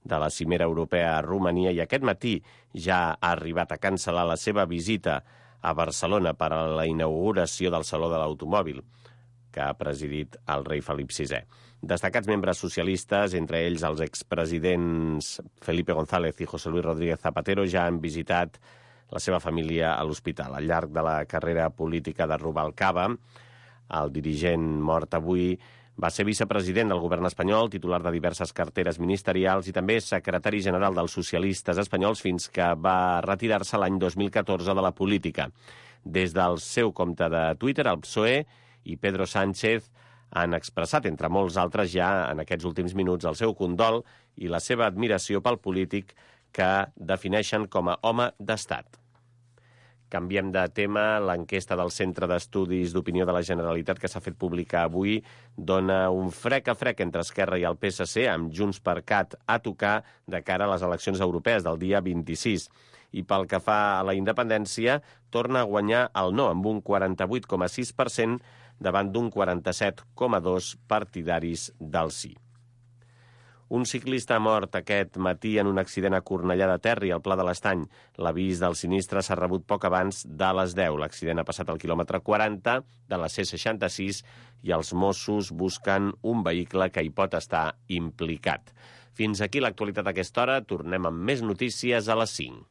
de la cimera europea a Romania i aquest matí ja ha arribat a cancel·lar la seva visita a Barcelona per a la inauguració del Saló de l'Automòbil, que ha presidit el rei Felip VI. Destacats membres socialistes, entre ells els expresidents Felipe González i José Luis Rodríguez Zapatero, ja han visitat la seva família a l'hospital. Al llarg de la carrera política de Rubalcaba, el dirigent mort avui va ser vicepresident del govern espanyol, titular de diverses carteres ministerials i també secretari general dels socialistes espanyols fins que va retirar-se l'any 2014 de la política. Des del seu compte de Twitter, el PSOE i Pedro Sánchez han expressat, entre molts altres ja en aquests últims minuts, el seu condol i la seva admiració pel polític que defineixen com a home d'estat. Canviem de tema. L'enquesta del Centre d'Estudis d'Opinió de la Generalitat que s'ha fet pública avui dona un frec a frec entre Esquerra i el PSC, amb Junts per Cat a tocar de cara a les eleccions europees del dia 26. I pel que fa a la independència, torna a guanyar el no, amb un 48,6% davant d'un 47,2% partidaris del sí. Un ciclista ha mort aquest matí en un accident a Cornellà de Terri, al Pla de l'Estany. L'avís del sinistre s'ha rebut poc abans de les 10. L'accident ha passat al quilòmetre 40 de la C66 i els Mossos busquen un vehicle que hi pot estar implicat. Fins aquí l'actualitat a aquesta hora. Tornem amb més notícies a les 5.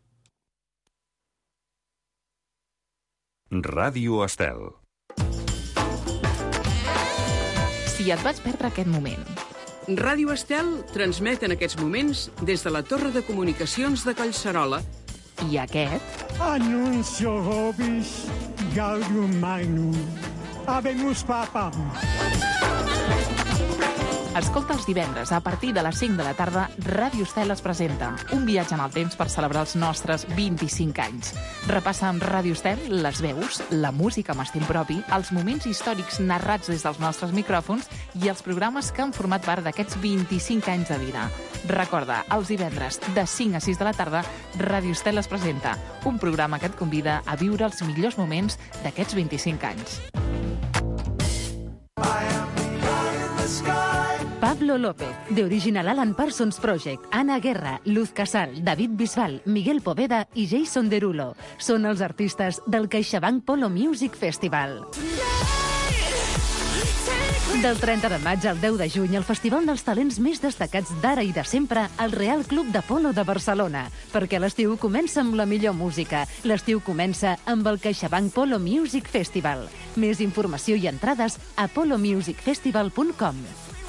Ràdio Estel. Si et vaig perdre aquest moment. Ràdio Estel transmet en aquests moments des de la Torre de Comunicacions de Collserola. I aquest? Annuncio vobis gaudium magnum. Habemus papam. Escolta els divendres a partir de les 5 de la tarda. Ràdio Estel es presenta un viatge en el temps per celebrar els nostres 25 anys. Repassa amb Ràdio Estel les veus, la música amb estil propi, els moments històrics narrats des dels nostres micròfons i els programes que han format part d'aquests 25 anys de vida. Recorda, els divendres de 5 a 6 de la tarda, Ràdio Estel es presenta un programa que et convida a viure els millors moments d'aquests 25 anys. Pablo López, de Original Alan Parsons Project, Ana Guerra, Luz Casal, David Bisbal, Miguel Poveda i Jason Derulo. Són els artistes del CaixaBank Polo Music Festival. Del 30 de maig al 10 de juny, el festival dels talents més destacats d'ara i de sempre al Real Club de Polo de Barcelona. Perquè l'estiu comença amb la millor música. L'estiu comença amb el CaixaBank Polo Music Festival. Més informació i entrades a polomusicfestival.com.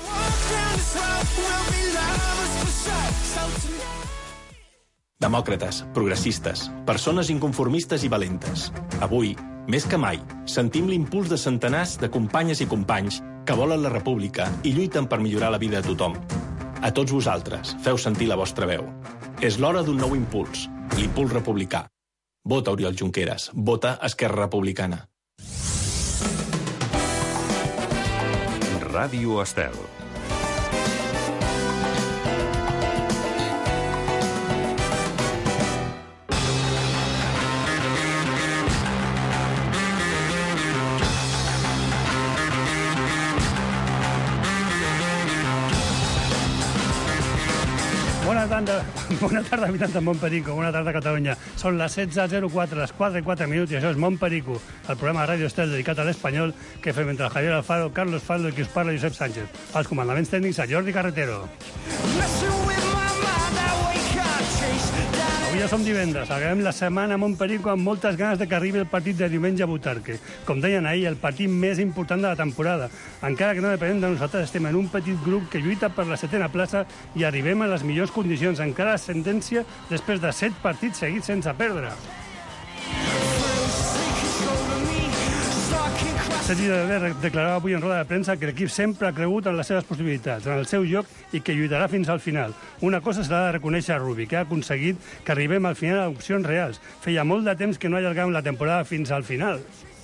Demòcrates, progressistes, persones inconformistes i valentes. Avui, més que mai, sentim l'impuls de centenars de companyes i companys que volen la república i lluiten per millorar la vida de tothom. A tots vosaltres, feu sentir la vostra veu. És l'hora d'un nou impuls, l'impuls republicà. Vota Oriol Junqueras, vota Esquerra Republicana. Ràdio Estel. Bona tarda, habitants de Montperico, bona tarda, Catalunya. Són les 16:04, les 4:04 minuts, i això és Montperico, el programa de Ràdio Estel dedicat a l'espanyol que fem entre Javier Alfaro, Carlos Faldo i qui us parla, Josep Sánchez. Els comandaments tècnics a Jordi Carretero. Avui ja som divendres, acabem la setmana a Montperico amb moltes ganes de que arribi el partit de diumenge a Butarque. Com deien ahir, el partit més important de la temporada. Encara que no depenem de nosaltres, estem en un petit grup que lluita per la 7a plaça i arribem a les millors condicions. Encara sentència després de 7 partits seguits sense perdre. Sergi Darder declarava avui en roda de premsa que l'equip sempre ha cregut en les seves possibilitats, en el seu joc i que lluitarà fins al final. Una cosa se l'ha de reconèixer a Rubi, que ha aconseguit que arribem al final a opcions reals. Feia molt de temps que no allargàvem la temporada fins al final.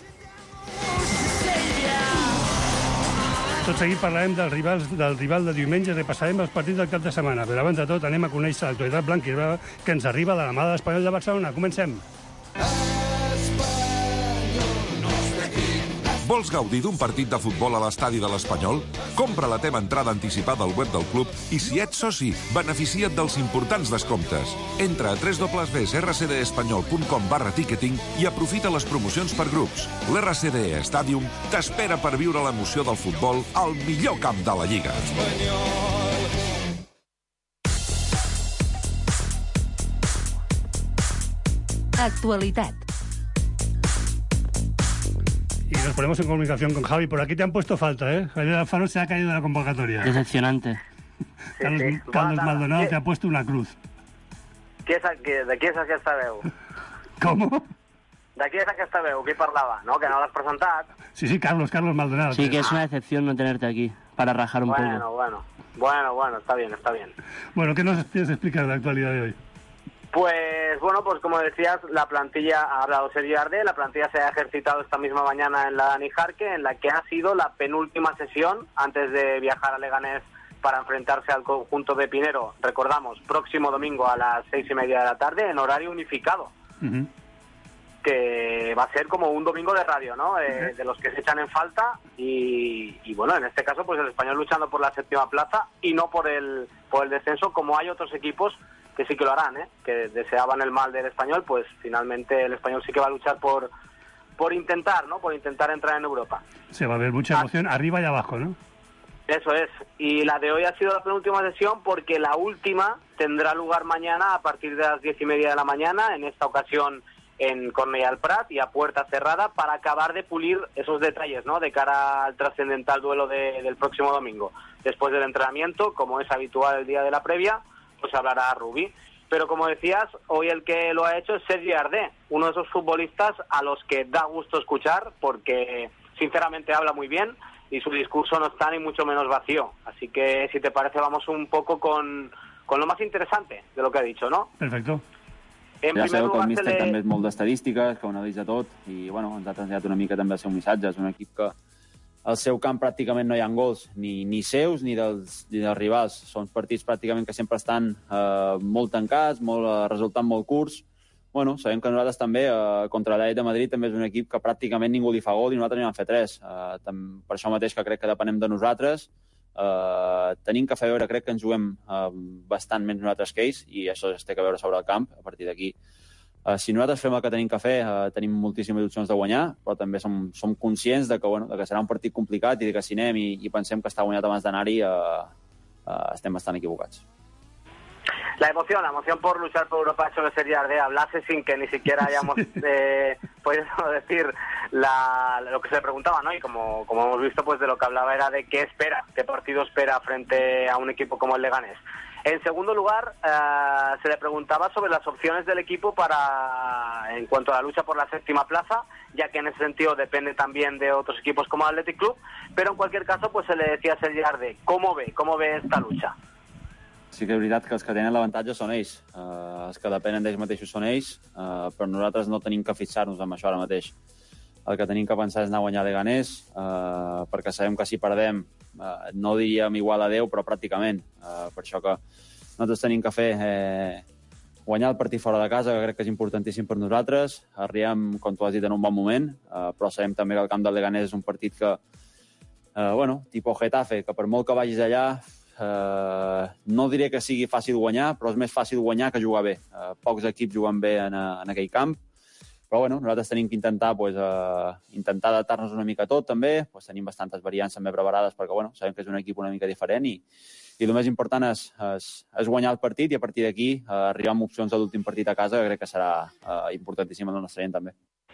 Tot seguit parlarem del rival de diumenge i repassarem els partits del cap de setmana. Però abans de tot anem a conèixer l'actualitat blanca i brava que ens arriba de la mà de l'Espanyol de Barcelona. Comencem. Vols gaudir d'un partit de futbol a l'estadi de l'Espanyol? Compra la teva entrada anticipada al web del club i, si ets soci, beneficia't dels importants descomptes. Entra a www.rcdespanyol.com/ticketing i aprofita les promocions per grups. L'RCD Stadium t'espera per viure l'emoció del futbol al millor camp de la Lliga. Actualitat. Y nos ponemos en comunicación con Javi. Por aquí te han puesto falta, ¿eh? Javier Alfaro se ha caído de la convocatoria. Decepcionante. Carlos Maldonado te ha puesto una cruz. De qui és aquesta veu? ¿Cómo? De qui és aquesta veu? Qui parlava? No, que no l'has presentat. Sí, Carlos Maldonado. Sí, que es una decepción no tenerte aquí, para rajar un poco. Bueno, está bien. Bueno, ¿qué nos quieres explicar de la actualidad de hoy? Pues como decías, la plantilla, ha hablado Sergi Ardé, la plantilla se ha ejercitado esta misma mañana en la Dani Jarque, en la que ha sido la penúltima sesión antes de viajar a Leganés para enfrentarse al conjunto de Pinero. Recordamos, próximo domingo a las 6:30 de la tarde, en horario unificado. Uh-huh. Que va a ser como un domingo de radio, ¿no? De los que se echan en falta y bueno, en este caso pues el Español luchando por la 7ª plaza y no por el descenso, como hay otros equipos que sí que lo harán, que deseaban el mal del Español, pues finalmente el Español sí que va a luchar por intentar, ¿no? Por intentar entrar en Europa. Se va a ver mucha emoción arriba y abajo, ¿no? Eso es. Y la de hoy ha sido la penúltima sesión porque la última tendrá lugar mañana a partir de las 10:30 de la mañana, en esta ocasión en Cornellà del Prat y a puerta cerrada, para acabar de pulir esos detalles, ¿no? De cara al trascendental duelo del próximo domingo. Después del entrenamiento, como es habitual el día de la previa, pues hablará Rubí. Pero como decías, hoy el que lo ha hecho es Sergi Ardé, uno de esos futbolistas a los que da gusto escuchar porque sinceramente habla muy bien y su discurso no está ni mucho menos vacío. Así que, si te parece, vamos un poco con lo más interesante de lo que ha dicho, ¿no? Perfecto. Ja sabeu que el míster també és molt d'estadístiques, que ho analitza tot, i bueno, ens ha traslladat una mica també el seu missatge. És un equip que al seu camp pràcticament no hi ha gols, ni seus ni dels rivals. Són partits pràcticament que sempre estan molt tancats, resultant molt curts. Bueno, sabem que nosaltres també, contra l'Atlètic de Madrid, també és un equip que pràcticament ningú li fa gol i nosaltres n'hi vam fer 3. Per això mateix que crec que depenem de nosaltres. Tenim que fer veure, crec que ens juguem bastant menys nosaltres que ells, i això es té que veure sobre el camp. A partir d'aquí, si nosaltres fem el que tenim que fer, tenim moltíssimes opcions de guanyar, però també som conscients de que serà un partit complicat i que si anem i pensem que està guanyat abans d'anar-hi, estem bastant equivocats. La emoción por luchar por Europa ha hecho que Sergi Ardé hablase sin que ni siquiera hayamos podido decir lo que se le preguntaba, ¿no? Y como hemos visto, pues de lo que hablaba era de qué partido espera frente a un equipo como el Leganés. En segundo lugar, se le preguntaba sobre las opciones del equipo en cuanto a la lucha por la 7ª plaza, ya que en ese sentido depende también de otros equipos como el Athletic Club, pero en cualquier caso pues se le decía a Sergi Ardé ¿cómo ve esta lucha? Sí que és veritat que els que tenen l'avantatge són ells. Els que depenen d'ells mateixos són ells, però nosaltres no tenim que fixar-nos en això ara mateix. El que tenim que pensar és anar a guanyar Leganés, perquè sabem que si perdem, no diríem igual a 10, però pràcticament. Per això que nosaltres tenim que fer guanyar el partit fora de casa, que crec que és importantíssim per nosaltres. Arribem, com tu has dit, en un bon moment, però sabem també que el camp del Leganés és un partit que, tipus Getafe, que per molt que vagis allà, no diré que sigui fàcil guanyar, però és més fàcil guanyar que jugar bé. Pocs equips juguen bé en aquell camp, però nosaltres tenim que intentar adaptar-nos una mica a tot també. Tenim bastantes variants també preparades perquè sabem que és un equip una mica diferent i el més important és guanyar el partit i a partir d'aquí arribar amb opcions a l'últim partit a casa, que crec que serà importantíssim el nostre gent també.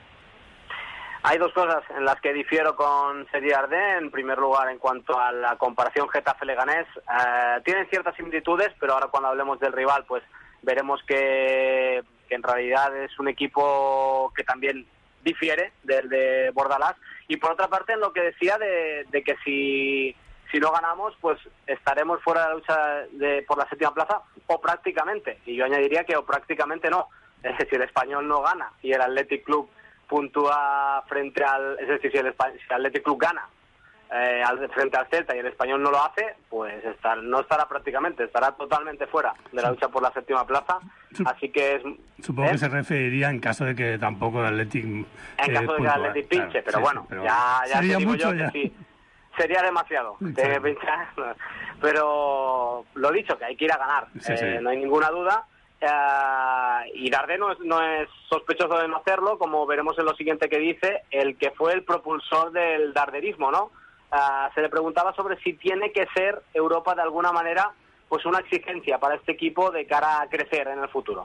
Hay dos cosas en las que difiero con Sergi Ardé. En primer lugar, en cuanto a la comparación Getafe-Leganés, tienen ciertas similitudes, pero ahora cuando hablemos del rival, pues veremos que en realidad es un equipo que también difiere del de Bordalás. Y por otra parte, en lo que decía de que si no ganamos, pues estaremos fuera de la lucha por la 7ª plaza, o prácticamente. Y yo añadiría que o prácticamente no. Es decir, si el Español no gana y el Athletic Club puntúa frente es decir, si el Athletic Club gana frente al Celta y el Español no lo hace, pues no estará prácticamente, estará totalmente fuera de la lucha por la 7ª plaza. Así que supongo que se referiría en caso de que tampoco el Athletic en caso de que el Athletic pinche, claro, pero pero ya te digo mucho, yo que sí, sería demasiado pinchar, pero lo dicho, que hay que ir a ganar, no hay ninguna duda. Y Darder no es sospechoso de no hacerlo, como veremos en lo siguiente que dice, el que fue el propulsor del darderismo, ¿no? Se le preguntaba sobre si tiene que ser Europa de alguna manera pues una exigencia para este equipo de cara a crecer en el futuro.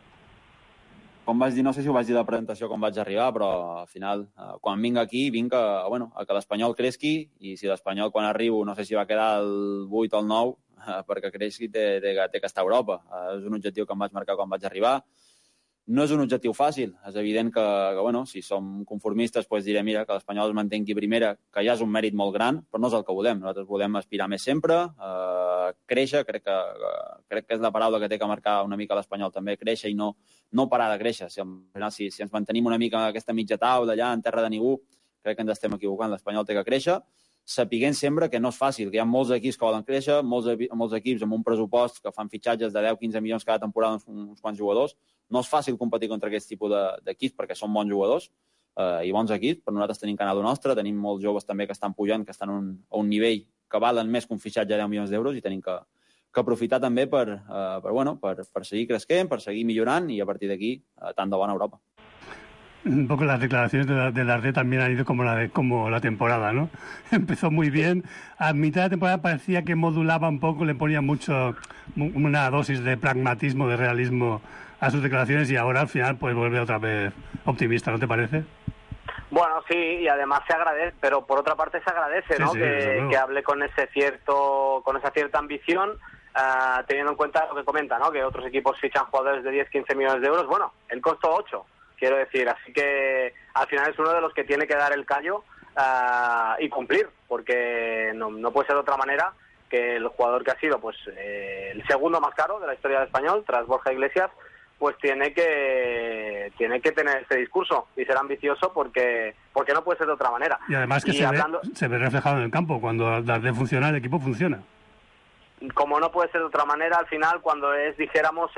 Com vaig dir, no sé si ho vaig dir a la presentació quan vaig arribar, però al final, quan vinc aquí, vinc a que l'Espanyol cresqui, i si l'Espanyol quan arribo, no sé si va quedar el 8 o el 9, perquè creixi té que estar a Europa. És un objectiu que em vaig marcar quan vaig arribar. No és un objectiu fàcil. És evident que si som conformistes, doncs diré, mira, que l'Espanyol es mantingui primera, que ja és un mèrit molt gran, però no és el que volem. Nosaltres volem aspirar més sempre, créixer, crec que és la paraula que té que marcar una mica l'Espanyol també, créixer i no parar de créixer. Si ens mantenim una mica aquesta mitja taula allà en terra de ningú, crec que ens estem equivocant. L'Espanyol té que créixer, sapiguent sempre que no és fàcil, que hi ha molts equips que volen créixer, molts equips amb un pressupost que fan fitxatges de 10-15 milions cada temporada uns quants jugadors. No és fàcil competir contra aquest tipus d'equips perquè són bons jugadors i bons equips, però nosaltres tenim canal nostre, tenim molts joves també que estan pujant, que estan a un nivell que valen més que un fitxatge de 10 milions d'euros i tenim que aprofitar també per seguir creixent, per seguir millorant i a partir d'aquí tant de bona Europa. Un poco las declaraciones de Darder también han ido como la temporada, ¿no? Empezó muy bien, a mitad de temporada parecía que modulaba un poco, le ponía una dosis de pragmatismo, de realismo a sus declaraciones y ahora al final pues vuelve otra vez optimista, ¿no te parece? Bueno, sí, y además se agradece, pero por otra parte se agradece, ¿no? Que hable con esa cierta ambición, teniendo en cuenta lo que comenta, ¿no? Que otros equipos fichan jugadores de 10-15 millones de euros, bueno, él costó 8. Quiero decir, así que al final es uno de los que tiene que dar el callo y cumplir, porque no puede ser de otra manera que el jugador que ha sido pues el segundo más caro de la historia del Español, tras Borja Iglesias, pues tiene que tener este discurso y ser ambicioso porque no puede ser de otra manera. Y además que se ve reflejado en el campo, cuando Darder funciona, el equipo funciona. Como no puede ser de otra manera, al final, cuando dijéramos,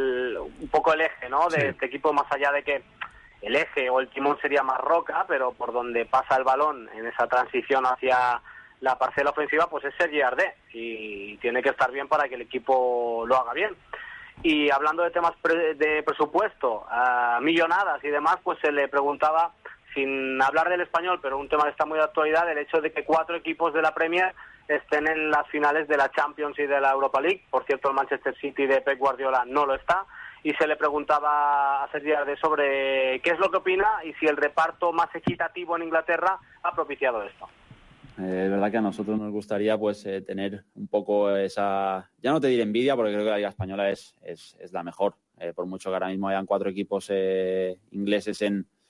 un poco el eje, ¿no? De este equipo, más allá de que el eje o el timón sería más Roca, pero por donde pasa el balón en esa transición hacia la parcela ofensiva, pues es Sergi Darder y tiene que estar bien para que el equipo lo haga bien. Y hablando de temas de presupuesto, millonadas y demás, pues se le preguntaba, sin hablar del Español, pero un tema que está muy de actualidad, el hecho de que 4 equipos de la Premier estén en las finales de la Champions y de la Europa League. Por cierto, el Manchester City de Pep Guardiola no lo está. Y se le preguntaba a Sergi Darder sobre qué es lo que opina y si el reparto más equitativo en Inglaterra ha propiciado esto. Es verdad que a nosotros nos gustaría pues tener un poco esa, ya no te diré envidia, porque creo que la Liga Española es la mejor. Por mucho que ahora mismo hayan 4 equipos ingleses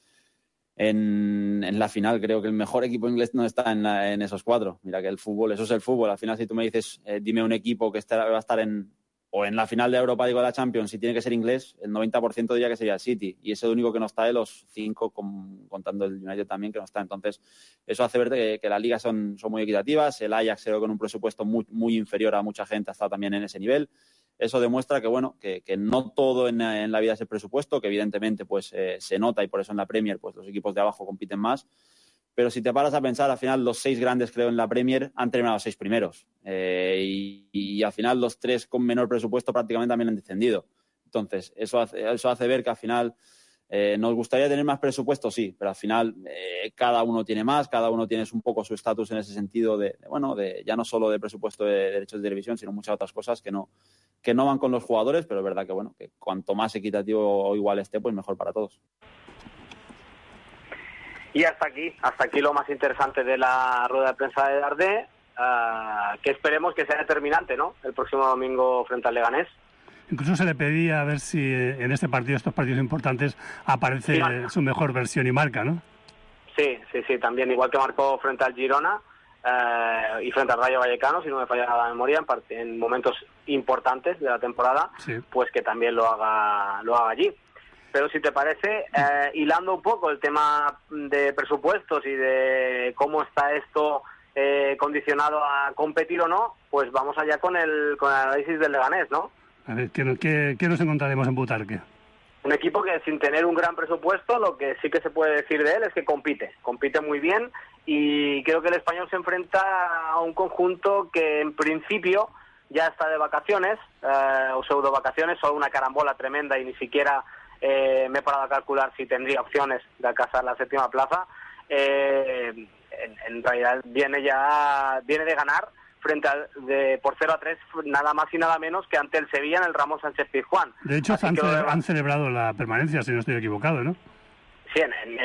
en la final, creo que el mejor equipo inglés no está en esos 4. Mira que el fútbol, eso es el fútbol. Al final, si tú me dices, dime un equipo que va a estar en la final de Europa, digo, de la Champions, si tiene que ser inglés, el 90% diría que sería el City. Y es el único que no está de los 5, contando el United también, que no está. Entonces, eso hace ver que las ligas son muy equitativas. El Ajax, creo, con un presupuesto muy inferior a mucha gente, ha estado también en ese nivel. Eso demuestra que no todo en la vida es el presupuesto, que evidentemente pues se nota y por eso en la Premier pues los equipos de abajo compiten más. Pero si te paras a pensar, al final los 6 grandes, creo, en la Premier han terminado los 6 primeros. Y al final los 3 con menor presupuesto prácticamente también han descendido. Entonces, eso hace ver que al final nos gustaría tener más presupuesto, sí, pero al final cada uno tiene más, cada uno tiene un poco su estatus en ese sentido de ya no solo de presupuesto de derechos de televisión, sino muchas otras cosas que no van con los jugadores, pero es verdad que cuanto más equitativo o igual esté, pues mejor para todos. Y hasta aquí lo más interesante de la rueda de prensa de Darder, que esperemos que sea determinante, ¿no? El próximo domingo frente al Leganés. Incluso se le pedía a ver si en estos partidos importantes, aparece su mejor versión y marca, ¿no? Sí, también, igual que marcó frente al Girona y frente al Rayo Vallecano, si no me falla la memoria, en momentos importantes de la temporada, pues que también lo haga allí. Pero si te parece, hilando un poco el tema de presupuestos y de cómo está esto condicionado a competir o no, pues vamos allá con el análisis del Leganés, ¿no? A ver, ¿qué nos encontraremos en Butarque? Un equipo que sin tener un gran presupuesto, lo que sí que se puede decir de él es que compite muy bien, y creo que el Español se enfrenta a un conjunto que en principio ya está de vacaciones, o pseudo vacaciones, o una carambola tremenda, y ni siquiera me he parado a calcular si tendría opciones de alcanzar la 7ª plaza. En realidad viene de ganar por 0-3, nada más y nada menos que ante el Sevilla en el Ramón Sánchez Pizjuán. De hecho, han celebrado la permanencia, si no estoy equivocado, ¿no? Sí,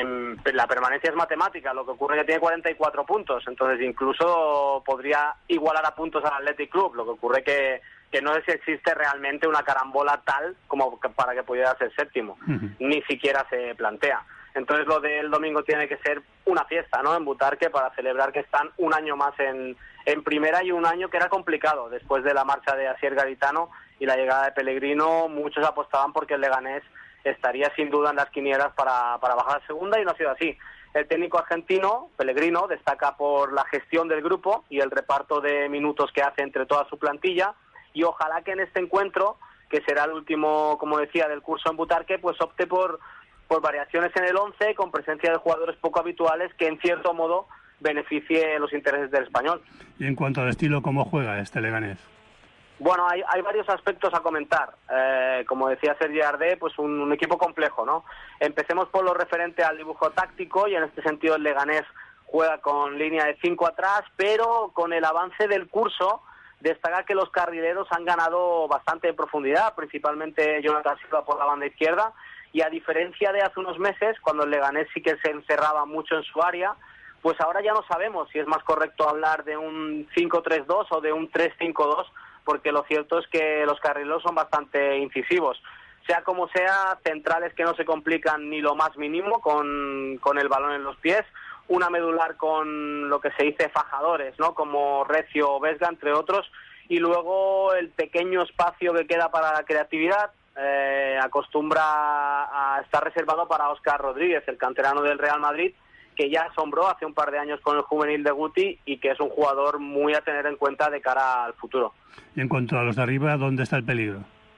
la permanencia es matemática, lo que ocurre es que tiene 44 puntos, entonces incluso podría igualar a puntos al Athletic Club, lo que ocurre que no sé si existe realmente una carambola tal como para que pudiera ser 7º, ni siquiera se plantea. Entonces lo del domingo tiene que ser una fiesta, ¿no?, en Butarque, para celebrar que están un año más en primera, y un año que era complicado. Después de la marcha de Asier Garitano y la llegada de Pellegrino, muchos apostaban porque el Leganés estaría sin duda en las quinielas para bajar a segunda, y no ha sido así. El técnico argentino, Pellegrino, destaca por la gestión del grupo y el reparto de minutos que hace entre toda su plantilla, y ojalá que en este encuentro, que será el último, como decía, del curso en Butarque, pues opte por variaciones en el 11, con presencia de jugadores poco habituales, que en cierto modo beneficie los intereses del Español. Y en cuanto al estilo, ¿cómo juega este Leganés? Bueno, hay varios aspectos a comentar. Como decía Sergi Ardé, pues un equipo complejo, ¿no? Empecemos por lo referente al dibujo táctico, y en este sentido el Leganés juega con línea de 5 atrás, pero con el avance del curso destaca que los carrileros han ganado bastante en profundidad, principalmente Jonathan Silva por la banda izquierda, y a diferencia de hace unos meses, cuando el Leganés sí que se encerraba mucho en su área, pues ahora ya no sabemos si es más correcto hablar de un 5-3-2 o de un 3-5-2, porque lo cierto es que los carrileros son bastante incisivos. Sea como sea, centrales que no se complican ni lo más mínimo con el balón en los pies, una medular con lo que se dice fajadores, ¿no?, como Recio o Vesga, entre otros, y luego el pequeño espacio que queda para la creatividad acostumbra a estar reservado para Óscar Rodríguez, el canterano del Real Madrid, que ya asombró hace un par de años con el juvenil de Guti, y que es un jugador muy a tener en cuenta de cara al futuro. Y en cuanto a los de arriba, ¿dónde está el peligro?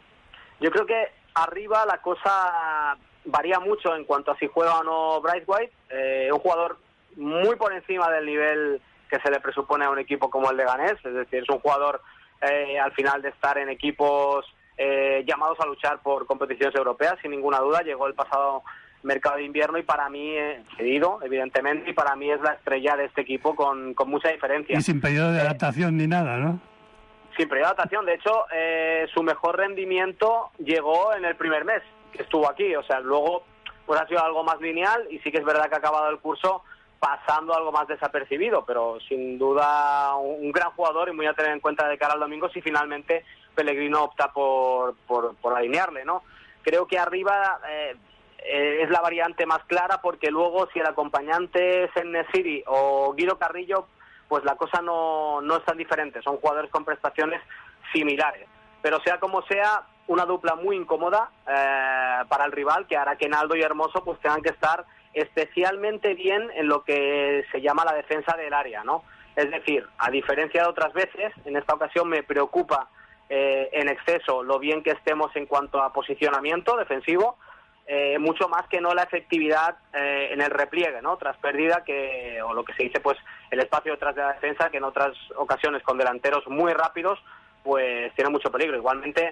Yo creo que arriba la cosa varía mucho en cuanto a si juega o no Braithwaite, un jugador muy por encima del nivel que se le presupone a un equipo como el Leganés, es decir, es un jugador al final de estar en equipos llamados a luchar por competiciones europeas, sin ninguna duda. Llegó el pasado mercado de invierno y para mí, cedido, evidentemente, y para mí es la estrella de este equipo con mucha diferencia. Y sin periodo de adaptación ni nada, ¿no? Sin periodo de adaptación. De hecho, su mejor rendimiento llegó en el primer mes que estuvo aquí. O sea, luego pues ha sido algo más lineal, y sí que es verdad que ha acabado el curso pasando algo más desapercibido, pero sin duda un gran jugador y muy a tener en cuenta de cara al domingo si finalmente Pellegrino opta por alinearle, ¿no? Creo que arriba es la variante más clara, porque luego si el acompañante es En-Nesyri o Guido Carrillo, pues la cosa no es tan diferente, son jugadores con prestaciones similares, pero sea como sea, una dupla muy incómoda para el rival, que hará que Naldo y Hermoso pues tengan que estar especialmente bien en lo que se llama la defensa del área, ¿no? Es decir, a diferencia de otras veces, en esta ocasión me preocupa en exceso lo bien que estemos en cuanto a posicionamiento defensivo, mucho más que no la efectividad en el repliegue, ¿no?, tras pérdida, o lo que se dice pues el espacio detrás de la defensa, que en otras ocasiones con delanteros muy rápidos pues tiene mucho peligro. Igualmente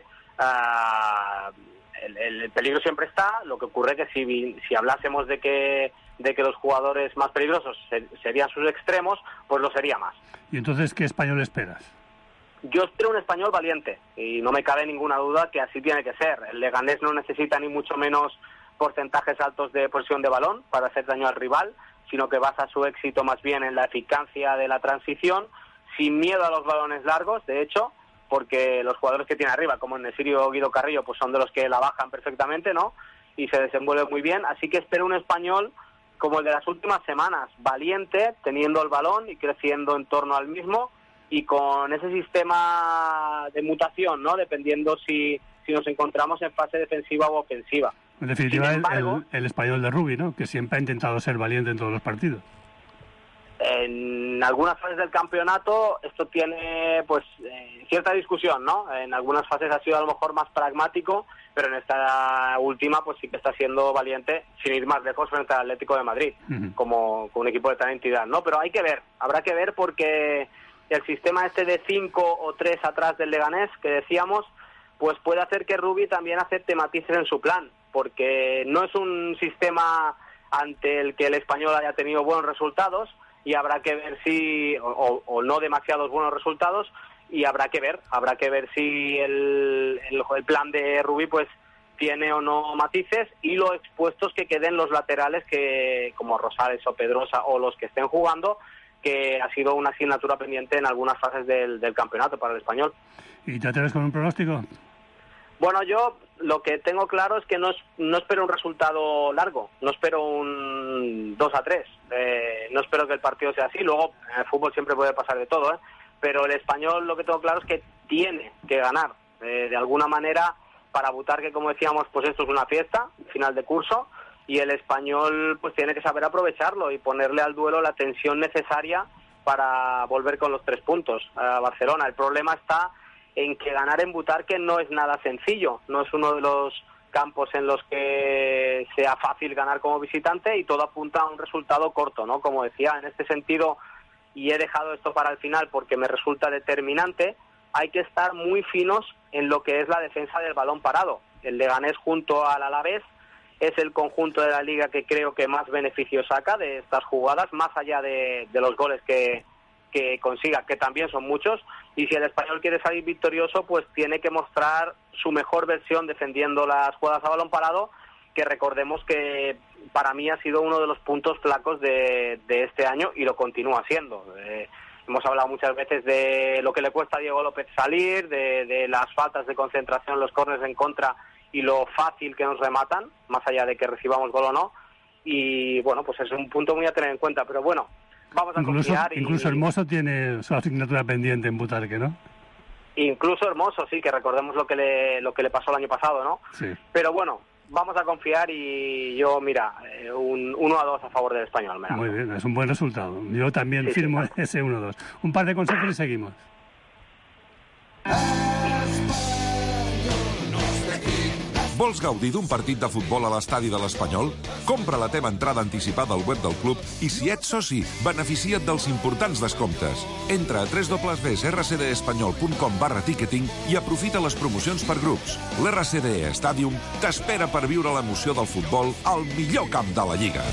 el peligro siempre está. Lo que ocurre que si hablásemos de que los jugadores más peligrosos serían sus extremos, pues lo sería más. ¿Y entonces qué Español esperas? Yo espero un Español valiente, y no me cabe ninguna duda que así tiene que ser. El Leganés no necesita ni mucho menos porcentajes altos de posesión de balón para hacer daño al rival, sino que basa su éxito más bien en la eficacia de la transición, sin miedo a los balones largos, de hecho, porque los jugadores que tiene arriba, como En-Nesyri o Guido Carrillo, pues son de los que la bajan perfectamente, ¿no?, y se desenvuelve muy bien. Así que espero un Español como el de las últimas semanas, valiente, teniendo el balón y creciendo en torno al mismo, y con ese sistema de mutación, ¿no?, dependiendo si nos encontramos en fase defensiva o ofensiva. En definitiva, el Español de Rubi, ¿no?, que siempre ha intentado ser valiente en todos los partidos. En algunas fases del campeonato esto tiene pues cierta discusión, ¿no? En algunas fases ha sido a lo mejor más pragmático, pero en esta última pues sí que está siendo valiente, sin ir más lejos, frente al Atlético de Madrid, como un equipo de tal entidad, ¿no? Pero hay que ver, habrá que ver, porque el sistema este de 5 o 3 atrás del Leganés, que decíamos, pues puede hacer que Rubi también acepte matices en su plan, porque no es un sistema ante el que el Español haya tenido buenos resultados, y habrá que ver si, o no demasiados buenos resultados, y habrá que ver si el plan de Rubi pues tiene o no matices, y lo expuestos que queden los laterales, que como Rosales o Pedrosa, o los que estén jugando, que ha sido una asignatura pendiente en algunas fases del campeonato para el Español. ¿Y te atreves con un pronóstico? Bueno, yo lo que tengo claro es que no espero un resultado largo, no espero un 2-3, no espero que el partido sea así. Luego, en el fútbol siempre puede pasar de todo, pero el Español, lo que tengo claro es que tiene que ganar, de alguna manera, para Butarque, como decíamos, pues esto es una fiesta, final de curso, y el Español pues tiene que saber aprovecharlo y ponerle al duelo la tensión necesaria para volver con los 3 puntos a Barcelona. El problema está en que ganar en Butarque no es nada sencillo, no es uno de los campos en los que sea fácil ganar como visitante, y todo apunta a un resultado corto, ¿no? Como decía, en este sentido, y he dejado esto para el final porque me resulta determinante, hay que estar muy finos en lo que es la defensa del balón parado. El Leganés junto al Alavés es el conjunto de la Liga que creo que más beneficio saca de estas jugadas, más allá de los goles que consiga, que también son muchos, y si el Español quiere salir victorioso, pues tiene que mostrar su mejor versión defendiendo las jugadas a balón parado, que recordemos que para mí ha sido uno de los puntos flacos de este año, y lo continúa siendo. Hemos hablado muchas veces de lo que le cuesta a Diego López salir, de las faltas de concentración, los córners en contra, y lo fácil que nos rematan, más allá de que recibamos gol o no, y bueno, pues es un punto muy a tener en cuenta, pero bueno, vamos a confiar. Incluso Hermoso tiene su asignatura pendiente en Butarque, ¿no? Incluso Hermoso, sí, que recordemos lo que le pasó el año pasado, ¿no? Sí. Pero bueno, vamos a confiar, y yo, mira, un 1-2 a favor del Español. Muy bien, es un buen resultado. Yo también firmo ese 1-2. Un par de consejos y seguimos. Vols gaudir d'un partit de futbol a l'estadi de l'Espanyol? Compra la teva entrada anticipada al web del club i, si ets soci, beneficia't dels importants descomptes. Entra a www.rcdespanyol.com/ticketing i aprofita les promocions per grups. L'RCD Stadium t'espera per viure l'emoció del futbol al millor camp de la Lliga.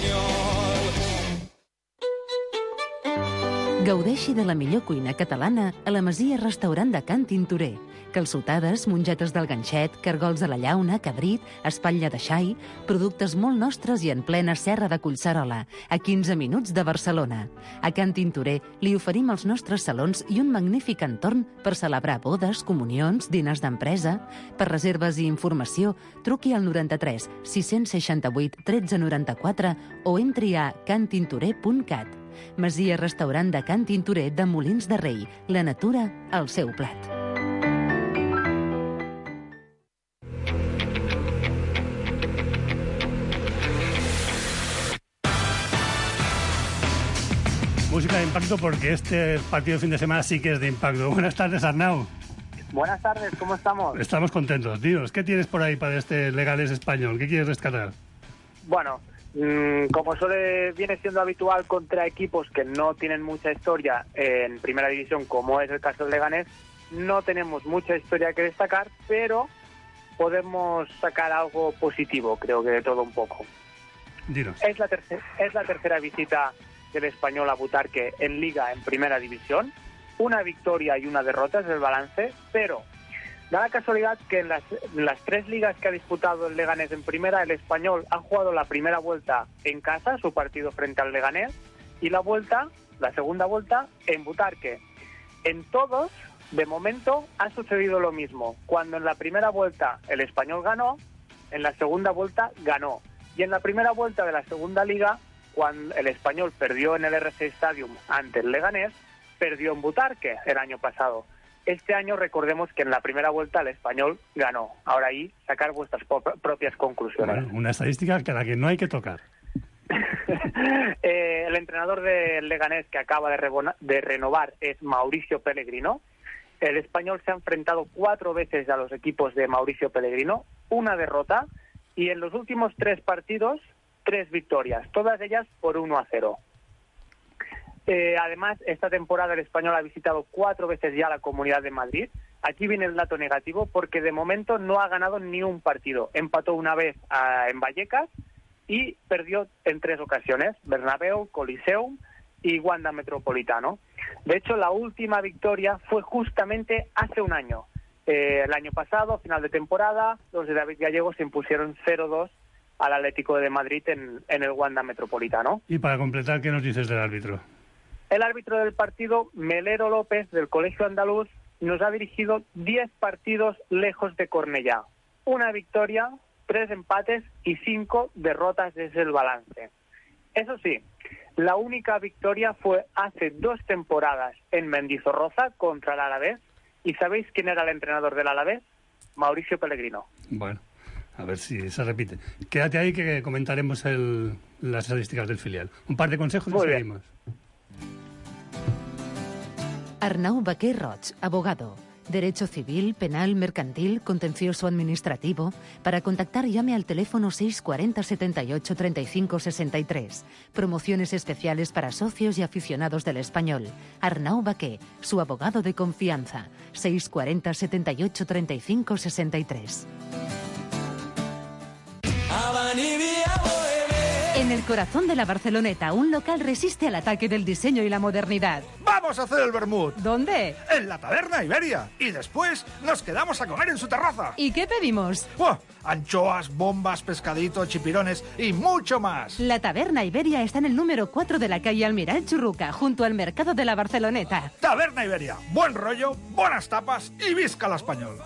Gaudeixi de la millor cuina catalana a la Masia Restaurant de Can Tintorer. Calçotades, mongetes del ganxet, cargols a la llauna, cabrit, espatlla de xai, productes molt nostres i en plena serra de Collserola, a 15 minuts de Barcelona. A Can Tintorer li oferim els nostres salons i un magnífic entorn per celebrar bodes, comunions, diners d'empresa. Per reserves i informació, truqui al 93 668 1394 o entri a cantintorer.cat. Masia Restaurant de Can Tintorer de Molins de Rei. La natura al seu plat. Música de impacto, porque este partido de fin de semana sí que es de impacto. Buenas tardes, Arnau. Buenas tardes, ¿cómo estamos? Estamos contentos, tíos. ¿Qué tienes por ahí para este Leganés español? ¿Qué quieres rescatar? Bueno, como viene siendo habitual contra equipos que no tienen mucha historia en primera división, como es el caso del Leganés, no tenemos mucha historia que destacar, pero podemos sacar algo positivo, creo que de todo un poco. Dinos. Es la tercera visita del Español a Butarque en Liga en primera división. Una victoria y una derrota es el balance, pero da la casualidad que en las 3 ligas que ha disputado el Leganés en primera, el Español ha jugado la primera vuelta en casa, su partido frente al Leganés, y la segunda vuelta en Butarque. En todos, de momento, ha sucedido lo mismo. Cuando en la primera vuelta el Español ganó, en la segunda vuelta ganó. Y en la primera vuelta de la segunda liga, cuando el Español perdió en el RC Stadium ante el Leganés, perdió en Butarque el año pasado. Este año recordemos que en la primera vuelta el Español ganó. Ahora ahí sacar vuestras propias conclusiones. Bueno, una estadística a la que no hay que tocar. El entrenador del Leganés que acaba de renovar es Mauricio Pellegrino. El español se ha enfrentado 4 veces a los equipos de Mauricio Pellegrino, 1 derrota, y en los últimos 3 partidos, 3 victorias, todas ellas por 1-0. Además, esta temporada el español ha visitado 4 veces ya la Comunidad de Madrid. Aquí viene el dato negativo porque de momento no ha ganado ni un partido. Empató una vez en Vallecas y perdió en 3 ocasiones, Bernabéu, Coliseum y Wanda Metropolitano. De hecho, la última victoria fue justamente hace un año. El año pasado, final de temporada, los de David Gallego se impusieron 0-2 al Atlético de Madrid en el Wanda Metropolitano. Y para completar, ¿qué nos dices del árbitro? El árbitro del partido, Melero López, del Colegio Andaluz, nos ha dirigido 10 partidos lejos de Cornellá. 1 victoria, 3 empates y 5 derrotas es el balance. Eso sí, la única victoria fue hace 2 temporadas en Mendizorroza contra el Alavés. ¿Y sabéis quién era el entrenador del Alavés? Mauricio Pellegrino. Bueno, a ver si se repite. Quédate ahí que comentaremos las estadísticas del filial. Un par de consejos y seguimos. Arnau Baquer Roig, abogado. Derecho civil, penal, mercantil, contencioso administrativo. Para contactar llame al teléfono 640 78 35 63. Promociones especiales para socios y aficionados del español. Arnau Baquer, su abogado de confianza. 640 78 35 63. En el corazón de la Barceloneta, un local resiste al ataque del diseño y la modernidad. ¡Vamos a hacer el vermut! ¿Dónde? En la Taberna Iberia. Y después nos quedamos a comer en su terraza. ¿Y qué pedimos? ¡Oh! Anchoas, bombas, pescadito, chipirones y mucho más. La Taberna Iberia está en el número 4 de la calle Almirall Churruca, junto al mercado de la Barceloneta. Taberna Iberia. Buen rollo, buenas tapas y visca la español.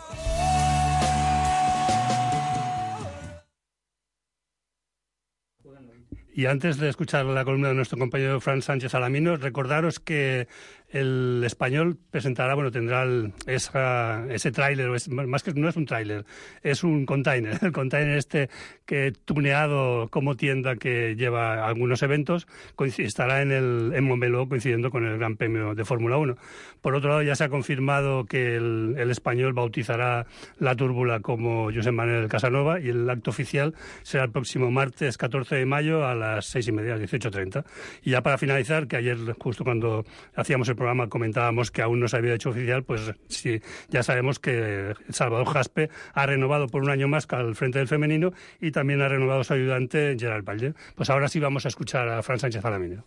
Y antes de escuchar la columna de nuestro compañero Fran Sánchez Alamino, recordaros que el español presentará, tendrá ese tráiler, más que no es un tráiler, es un container, el container que tuneado como tienda que lleva algunos eventos, estará en Montmeló coincidiendo con el Gran Premio de Fórmula 1. Por otro lado, ya se ha confirmado que el español bautizará la túrbula como Josep Manuel Casanova y el acto oficial será el próximo martes 14 de mayo a las 6:30, 18:30. Y ya para finalizar, que ayer justo cuando hacíamos el programa comentábamos que aún no se había hecho oficial, pues sí, ya sabemos que Salvador Jaspe ha renovado por un año más al frente del femenino y también ha renovado su ayudante Gerard Valle. Pues ahora sí vamos a escuchar a Fran Sánchez Alamino.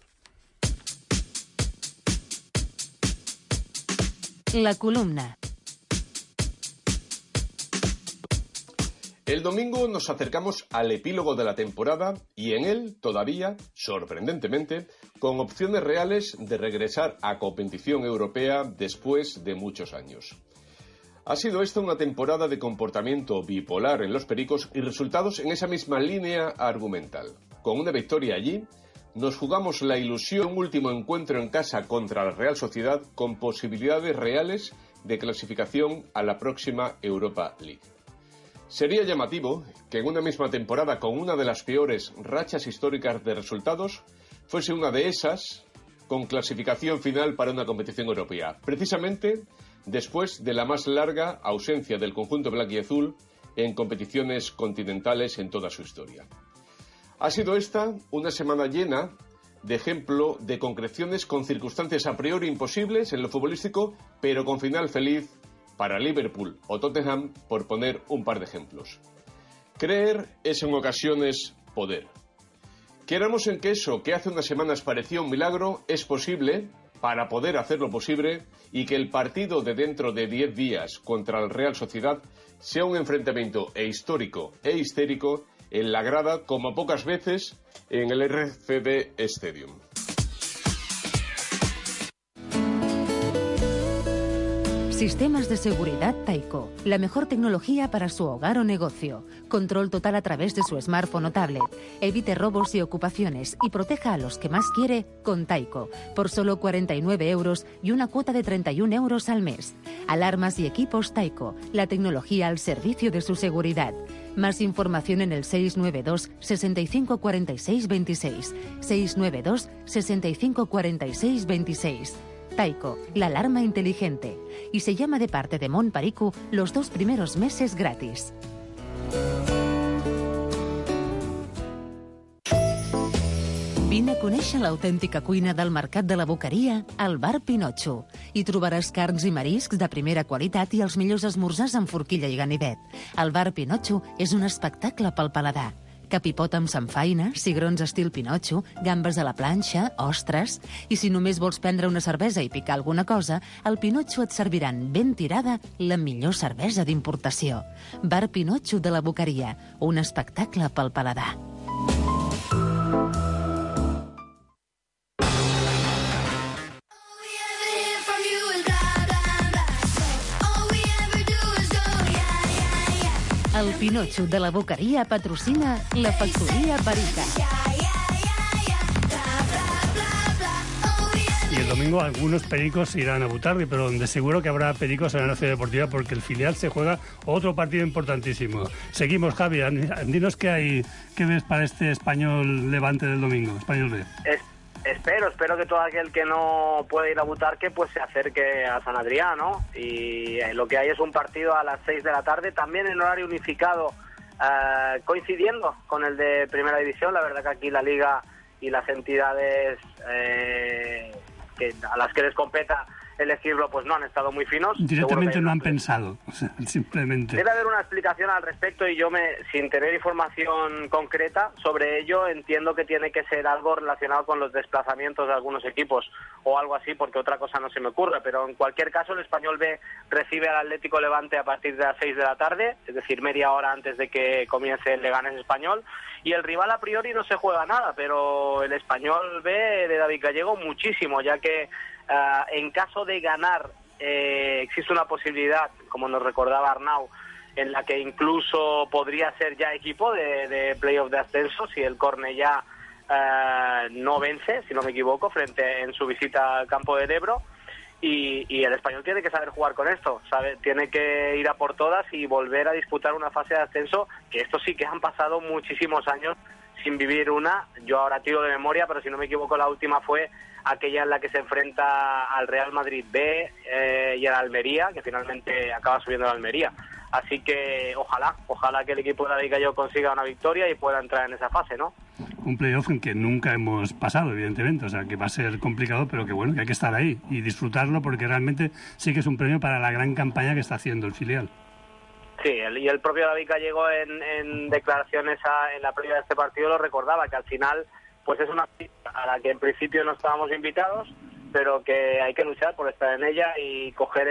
La columna. El domingo nos acercamos al epílogo de la temporada y en él, todavía, sorprendentemente, con opciones reales de regresar a competición europea después de muchos años. Ha sido esta una temporada de comportamiento bipolar en los pericos y resultados en esa misma línea argumental. Con una victoria allí, nos jugamos la ilusión de un último encuentro en casa contra la Real Sociedad con posibilidades reales de clasificación a la próxima Europa League. Sería llamativo que en una misma temporada con una de las peores rachas históricas de resultados fuese una de esas con clasificación final para una competición europea, precisamente después de la más larga ausencia del conjunto blanquiazul en competiciones continentales en toda su historia. Ha sido esta una semana llena de ejemplo de concreciones con circunstancias a priori imposibles en lo futbolístico, pero con final feliz para Liverpool o Tottenham, por poner un par de ejemplos. Creer es en ocasiones poder. Queramos en que eso que hace unas semanas parecía un milagro es posible para poder hacer lo posible y que el partido de dentro de 10 días contra el Real Sociedad sea un enfrentamiento histórico e histérico en la grada como pocas veces en el RCD Stadium. Sistemas de seguridad Tyco. La mejor tecnología para su hogar o negocio. Control total a través de su smartphone o tablet. Evite robos y ocupaciones y proteja a los que más quiere con Tyco. Por solo 49 euros y una cuota de 31 euros al mes. Alarmas y equipos Tyco. La tecnología al servicio de su seguridad. Más información en el 692 65 46 26. 692 65 46 26. Taiko, la alarma inteligente. Y se llama de parte de Montparicu los 2 primeros meses gratis. Vine a conèixer l'autèntica cuina del Mercat de la Boqueria, al Bar Pinotxo. Hi trobaràs carns i mariscs de primera qualitat i els millors esmorzars amb forquilla i ganivet. El Bar Pinotxo és un espectacle pel paladar. Capipot amb samfaina, cigrons estil Pinotxo, gambes a la planxa, ostres... I si només vols prendre una cervesa i picar alguna cosa, al Pinotxo et serviran ben tirada la millor cervesa d'importació. Bar Pinotxo de la Boqueria, un espectacle pel paladar. El Pinotxo de la Boqueria patrocina la Factoría Barica. Y el domingo algunos pericos irán a Butarque, pero donde seguro que habrá pericos en la Ciudad Deportiva porque el filial se juega otro partido importantísimo. Seguimos, Javi, dinos qué ves para este Español Levante del domingo, Español B. Espero que todo aquel que no puede ir a Butarque pues se acerque a San Adrià, ¿no? Y lo que hay es un partido a las 6 de la tarde, también en horario unificado, coincidiendo con el de Primera División. La verdad que aquí la Liga y las entidades a las que les competa elegirlo pues no han estado muy finos. Directamente no han pensado, o sea, simplemente. Debe haber una explicación al respecto y yo, sin tener información concreta sobre ello, entiendo que tiene que ser algo relacionado con los desplazamientos de algunos equipos o algo así, porque otra cosa no se me ocurre. Pero en cualquier caso, el Español B recibe al Atlético Levante a partir de las 6 de la tarde, es decir, media hora antes de que comience el Leganés Español. Y el rival a priori no se juega nada, pero el Español B de David Gallego muchísimo, ya que en caso de ganar existe una posibilidad, como nos recordaba Arnau, en la que incluso podría ser ya equipo de playoff de ascenso si el Cornellá no vence, si no me equivoco, en su visita al campo del Ebro. Y el Español tiene que saber jugar con esto, tiene que ir a por todas y volver a disputar una fase de ascenso, que esto sí que han pasado muchísimos años sin vivir una. Yo ahora tiro de memoria, pero si no me equivoco la última fue aquella en la que se enfrenta al Real Madrid B y al Almería, que finalmente acaba subiendo al Almería. Así que ojalá que el equipo de David Gallego consiga una victoria y pueda entrar en esa fase, ¿no? Un playoff en que nunca hemos pasado, evidentemente, o sea, que va a ser complicado, pero que bueno, que hay que estar ahí y disfrutarlo porque realmente sí que es un premio para la gran campaña que está haciendo el filial. Sí, y el propio David Gallego en declaraciones en la previa de este partido lo recordaba, que al final pues es una cita a la que en principio no estábamos invitados, pero que hay que luchar por estar en ella y coger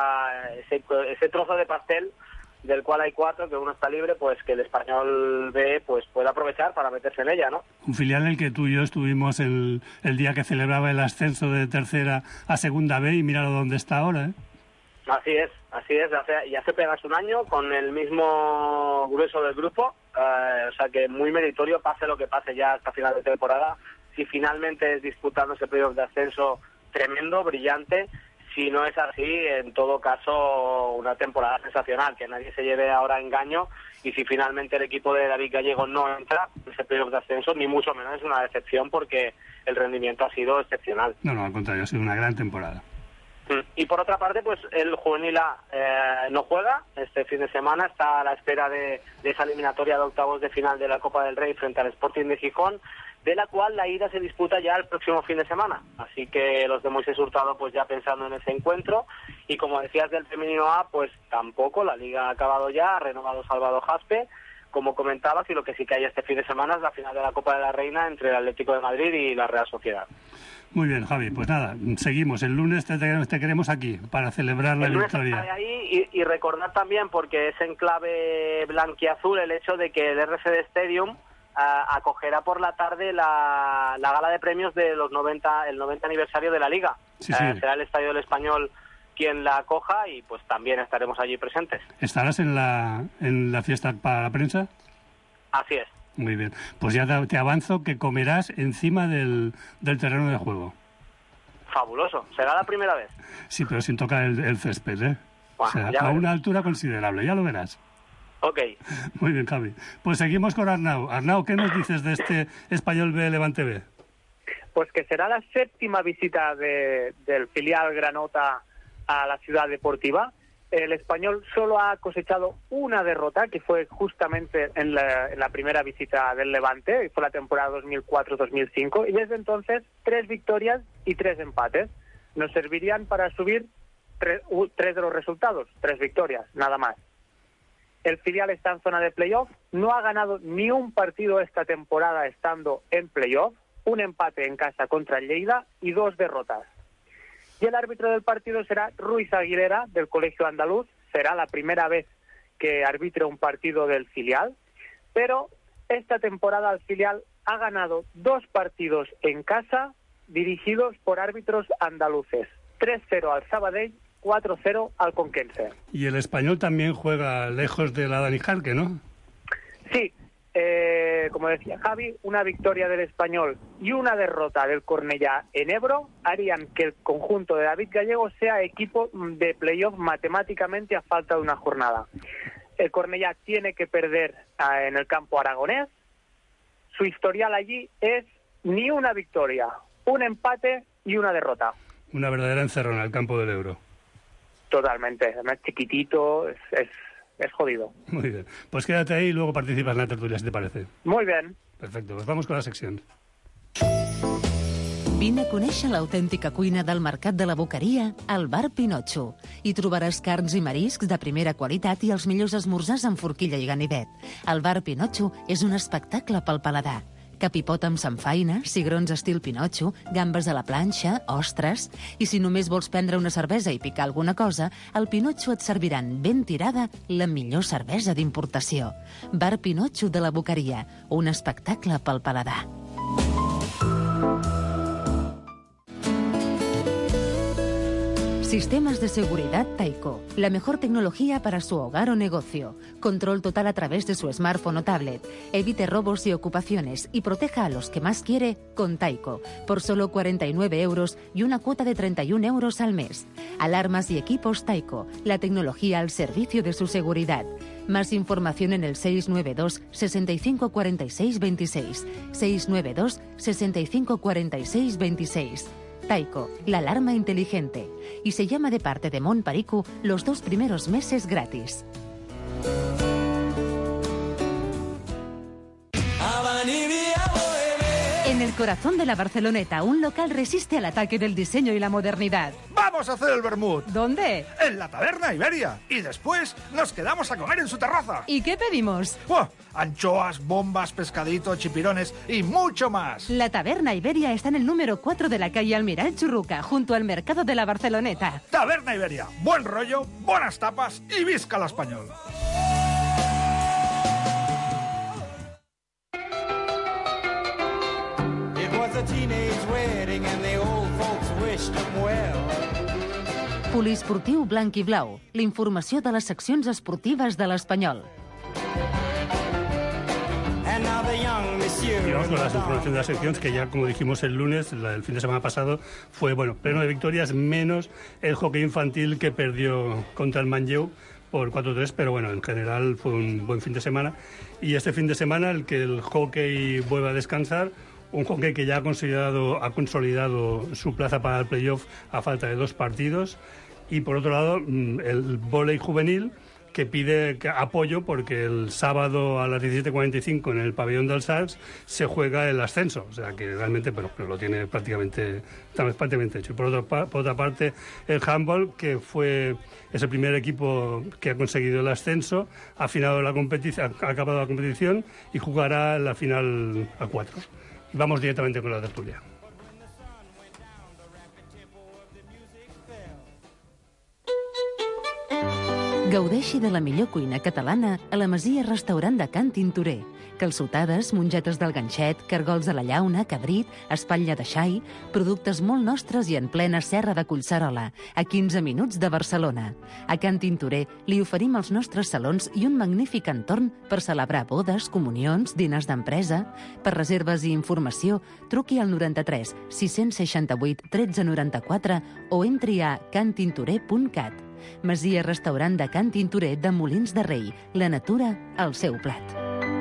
ese trozo de pastel del cual hay 4, que uno está libre, pues que el Español B pues pueda aprovechar para meterse en ella, ¿no? Un filial en el que tú y yo estuvimos el día que celebraba el ascenso de tercera a segunda B y míralo dónde está ahora, ¿eh? Así es, ya se pegas un año con el mismo grueso del grupo, o sea que muy meritorio, pase lo que pase ya hasta final de temporada. Si finalmente es disputando ese playoff de ascenso, tremendo, brillante. Si no es así, en todo caso, una temporada sensacional, que nadie se lleve ahora a engaño. Y si finalmente el equipo de David Gallego no entra en ese playoff de ascenso, ni mucho menos es una decepción, porque el rendimiento ha sido excepcional. No, al contrario, ha sido una gran temporada. Y por otra parte, pues el juvenil A no juega este fin de semana, está a la espera de esa eliminatoria de octavos de final de la Copa del Rey frente al Sporting de Gijón, de la cual la ida se disputa ya el próximo fin de semana. Así que los de Moisés Hurtado pues ya pensando en ese encuentro. Y como decías del femenino A, pues tampoco, la liga ha acabado ya, ha renovado Salvador Jaspe, como comentabas, y lo que sí que hay este fin de semana es la final de la Copa de la Reina entre el Atlético de Madrid y la Real Sociedad. Muy bien, Javi, pues nada, seguimos. El lunes te queremos aquí para celebrar la victoria. Ahí y recordar también, porque es en clave blanquiazul, el hecho de que el RCD Stadium acogerá por la tarde la gala de premios de el 90 aniversario de la Liga. Sí. Será el Estadio del Español quien la acoja y pues también estaremos allí presentes. ¿Estarás en la fiesta para la prensa? Así es. Muy bien. Pues ya te avanzo que comerás encima del terreno de juego. Fabuloso. Será la primera vez. Sí, pero sin tocar el césped, ¿eh? Bueno, o sea, a una altura considerable, ya lo verás. Ok. Muy bien, Javi. Pues seguimos con Arnau. Arnau, ¿qué nos dices de este Español B Levante B? Pues que será la 7ª visita del filial Granota a la ciudad deportiva. El Español solo ha cosechado una derrota, que fue justamente en la primera visita del Levante, que fue la temporada 2004-2005, y desde entonces 3 victorias y 3 empates. Nos servirían para subir 3 de los resultados, 3 victorias, nada más. El filial está en zona de playoff, no ha ganado ni un partido esta temporada estando en playoff, un empate en casa contra el Lleida y 2 derrotas. Y el árbitro del partido será Ruiz Aguilera, del Colegio Andaluz. Será la primera vez que arbitre un partido del filial, pero esta temporada el filial ha ganado 2 partidos en casa dirigidos por árbitros andaluces. 3-0 al Sabadell, 4-0 al Conquense. Y el Español también juega lejos de la Dani Jarque, ¿no? Sí, como decía Javi, una victoria del Español y una derrota del Cornellá en Ebro harían que el conjunto de David Gallego sea equipo de playoff matemáticamente a falta de una jornada. El Cornellá tiene que perder en el campo aragonés. Su historial allí es ni una victoria, un empate y una derrota. Una verdadera encerrona el campo del Ebro. Totalmente, además chiquitito, es jodido. Muy bien, pues quédate ahí y luego participas en la tertulia, si te parece. Muy bien. Perfecto, pues vamos con la sección. Vine a conèixer l'autèntica cuina del Mercat de la Boqueria al Bar Pinotxo. Hi trobaràs carns i mariscs de primera qualitat i els millors esmorzars amb forquilla i ganivet. El Bar Pinotxo és un espectacle pel paladar. Capipot amb samfaina, cigrons estil Pinotxo, gambes a la planxa, ostres... I si només vols prendre una cervesa i picar alguna cosa, al Pinotxo et serviran ben tirada la millor cervesa d'importació. Bar Pinotxo de la Boqueria, un espectacle pel paladar. Sistemas de seguridad Taiko. La mejor tecnología para su hogar o negocio. Control total a través de su smartphone o tablet. Evite robos y ocupaciones y proteja a los que más quiere con Taiko. Por solo 49 euros y una cuota de 31 euros al mes. Alarmas y equipos Taiko. La tecnología al servicio de su seguridad. Más información en el 692 65 46 26. 692 65 46 26. Taiko, la alarma inteligente. Y se llama de parte de Mon Perico los 2 primeros meses gratis. En el corazón de la Barceloneta, un local resiste al ataque del diseño y la modernidad. ¡Vamos a hacer el vermut! ¿Dónde? En la Taberna Iberia. Y después nos quedamos a comer en su terraza. ¿Y qué pedimos? ¡Buah! Anchoas, bombas, pescadito, chipirones y mucho más. La Taberna Iberia está en el número 4 de la calle Almiral Churruca, junto al mercado de la Barceloneta. Taberna Iberia. Buen rollo, buenas tapas y visca la español. Poliesportiu blanc i blau. La informació de les seccions esportives de l'Espanyol. Y vamos con las informaciones de las secciones que ya, como dijimos el lunes, el fin de semana pasado, fue, pleno de victorias, menos el hockey infantil que perdió contra el Manlleu por 4-3, pero en general fue un buen fin de semana. Y este fin de semana, el que el hockey vuelva a descansar, un hockey que ya ha consolidado su plaza para el playoff a falta de 2 partidos. Y por otro lado, el vóley juvenil, que pide apoyo porque el sábado a las 17:45 en el pabellón del SARS se juega el ascenso, o sea que realmente lo tiene prácticamente hecho. Y por otra parte, el handball, que es el primer equipo que ha conseguido el ascenso, ha acabado la competición y jugará la final a 4. Y vamos directamente con la tertulia. Gaudeixi de la millor cuina catalana a la Masia Restaurant de Can Tintorer. Calçotades, mongetes del ganxet, cargols a la llauna, cabrit, espatlla de xai, productes molt nostres i en plena serra de Collserola, a 15 minuts de Barcelona. A Can Tintorer li oferim els nostres salons i un magnífic entorn per celebrar bodes, comunions, diners d'empresa. Per reserves i informació, truqui al 93 668 1394 o entri a cantintorer.cat. Masia restaurant de Can Tintoret de Molins de Rei. La natura al seu plat.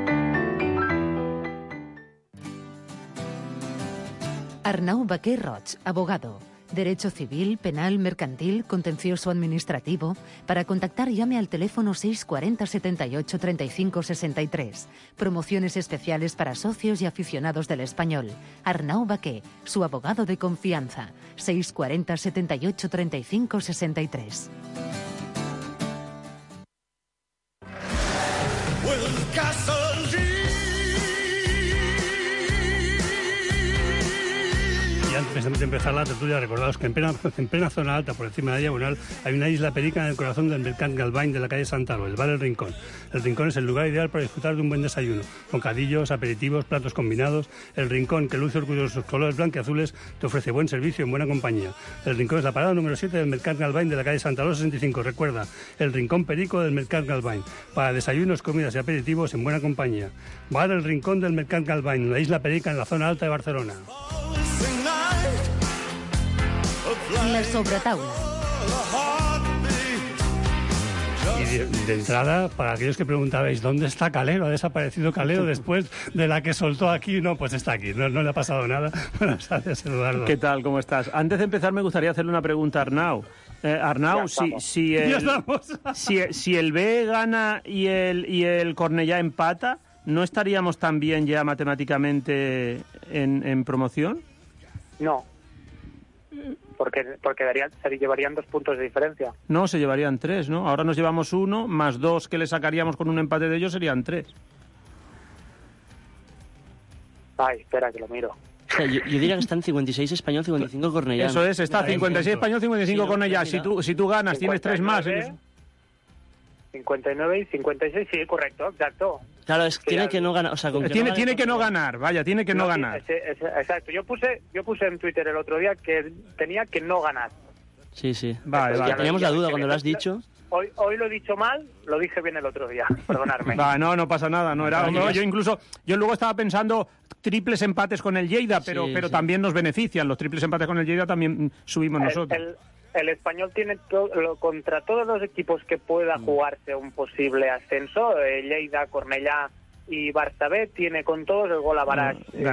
Arnau Baquer Roig, abogado. Derecho civil, penal, mercantil, contencioso administrativo. Para contactar llame al teléfono 640 78 35 63. Promociones especiales para socios y aficionados del español. Arnau Baquer, su abogado de confianza. 640 78 35 63. Antes de empezar la tertulia, recordaos que en plena zona alta, por encima de la diagonal, hay una isla perica en el corazón del Mercat Galvany de la calle Santalo, el bar El Rincón. El Rincón es el lugar ideal para disfrutar de un buen desayuno, bocadillos, aperitivos, platos combinados. El Rincón, que luce orgulloso sus colores blanqueazules, te ofrece buen servicio en buena compañía. El Rincón es la parada número 7 del Mercat Galvany de la calle Santalo 65. Recuerda, el Rincón perico del Mercat Galvany, para desayunos, comidas y aperitivos en buena compañía. Bar El Rincón del Mercat Galvany, la isla perica en la zona alta de Barcelona. La sobretaula. Y de entrada, para aquellos que preguntabais, ¿dónde está Calero? ¿Ha desaparecido Calero después de la que soltó aquí? No, pues está aquí, no le ha pasado nada. Buenas tardes, Eduardo. ¿Qué tal? ¿Cómo estás? Antes de empezar, me gustaría hacerle una pregunta a Arnau. Arnau, si el B gana y el Cornellá empata, ¿no estaríamos también ya matemáticamente en promoción? No. Porque se llevarían 2 puntos de diferencia. No, se llevarían 3, ¿no? Ahora nos llevamos 1, más 2 que le sacaríamos con un empate de ellos serían 3. Ay, espera, que lo miro. O sea, yo diría que están 56 Español, 55 Cornellá. Eso es, está 56 Español, 55 Cornellá. Si tú ganas, 59, tienes 3 más. 59 y 56, sí, correcto, exacto. Claro, es que tiene que no ganar. O sea, tiene que no ganar, vaya, tiene que no ganar. Exacto, yo puse en Twitter el otro día que tenía que no ganar. Sí. Vale. Ya teníamos la duda cuando lo has dicho. Hoy lo he dicho mal, lo dije bien el otro día, perdonadme. No pasa nada, yo luego estaba pensando triples empates con el Lleida, pero también nos benefician, los triples empates con el Lleida también subimos nosotros. El Español tiene contra todos los equipos que pueda jugarse un posible ascenso, Lleida, Cornellá y Barça B, tiene con todos el gol a Barax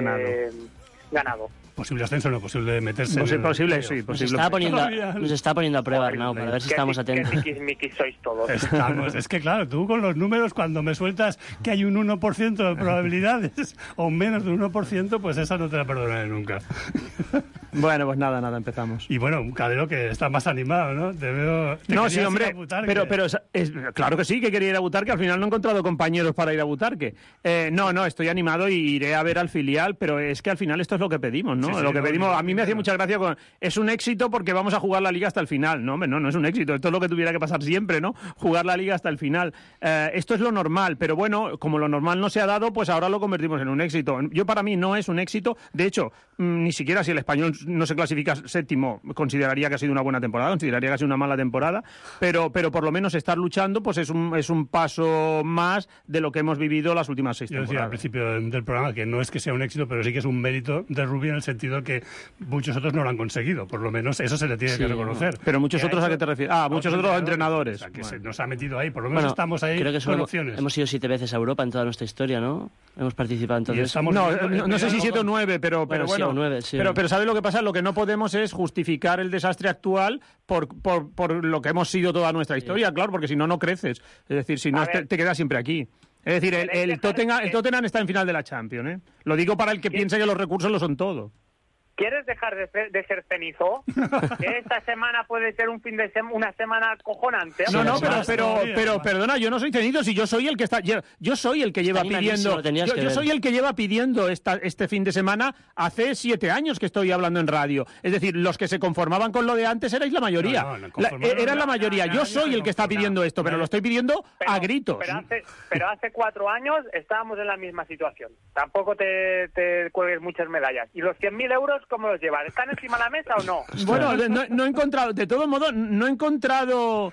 ganado. Posible ascenso, no posible meterse. Posible. Nos está poniendo a prueba, Arnau, para ver si estamos atentos. Miki sois todos. Es que claro, tú con los números, cuando me sueltas que hay un 1% de probabilidades o menos de un 1%, pues esa no te la perdonaré nunca. Bueno, pues nada, empezamos. Y bueno, Calero que está más animado, ¿no? Te veo... No, sí, hombre, pero claro que sí, que quería ir a Butarque, al final no he encontrado compañeros para ir a Butarque. No, estoy animado y iré a ver al filial, pero es que al final esto es lo que pedimos, ¿no? Lo que pedimos, a mí me hacía mucha gracia es un éxito porque vamos a jugar la Liga hasta el final. No, hombre, no es un éxito, esto es lo que tuviera que pasar siempre, ¿no? Jugar la Liga hasta el final. Esto es lo normal, pero bueno, como lo normal no se ha dado, pues ahora lo convertimos en un éxito. Para mí no es un éxito, de hecho, ni siquiera si el Español no se clasifica séptimo, consideraría que ha sido una buena temporada, consideraría que ha sido una mala temporada, pero por lo menos estar luchando pues es un paso más de lo que hemos vivido las últimas 6 temporadas. Yo decía al principio del programa que no es que sea un éxito, pero sí que es un mérito de Rubí en el sentido que muchos otros no lo han conseguido, por lo menos eso se le tiene que reconocer. Pero muchos otros, ¿a qué te refieres? Muchos otros entrenadores. O sea, que se nos ha metido ahí, por lo menos estamos ahí con opciones. Hemos ido 7 veces a Europa en toda nuestra historia, ¿no? Hemos participado entonces. No sé si 7 o 9, pero bueno. Sí, o 9, sí. Pero ¿sabes lo que pasa? Lo que no podemos es justificar el desastre actual por lo que hemos sido toda nuestra historia, claro, porque si no creces. Es decir, si no te quedas siempre aquí. Es decir, el Tottenham está en final de la Champions, ¿eh? Lo digo para el que piense que los recursos lo son todo. ¿Quieres dejar de ser cenizo? Que esta semana puede ser una semana acojonante. Pero perdona, yo no soy cenizo, si yo soy el que está, yo soy el que lleva pidiendo, yo soy el que lleva pidiendo este fin de semana hace 7 años que estoy hablando en radio. Es decir, los que se conformaban con lo de antes erais la mayoría. Eran la mayoría. Yo soy el que está pidiendo esto, pero lo estoy pidiendo a gritos. Pero hace 4 años estábamos en la misma situación. Tampoco te cuelgues muchas medallas. Y los 100.000 euros cómo los llevan? ¿Están encima de la mesa o no? Bueno, no he encontrado, de todos modos, no he encontrado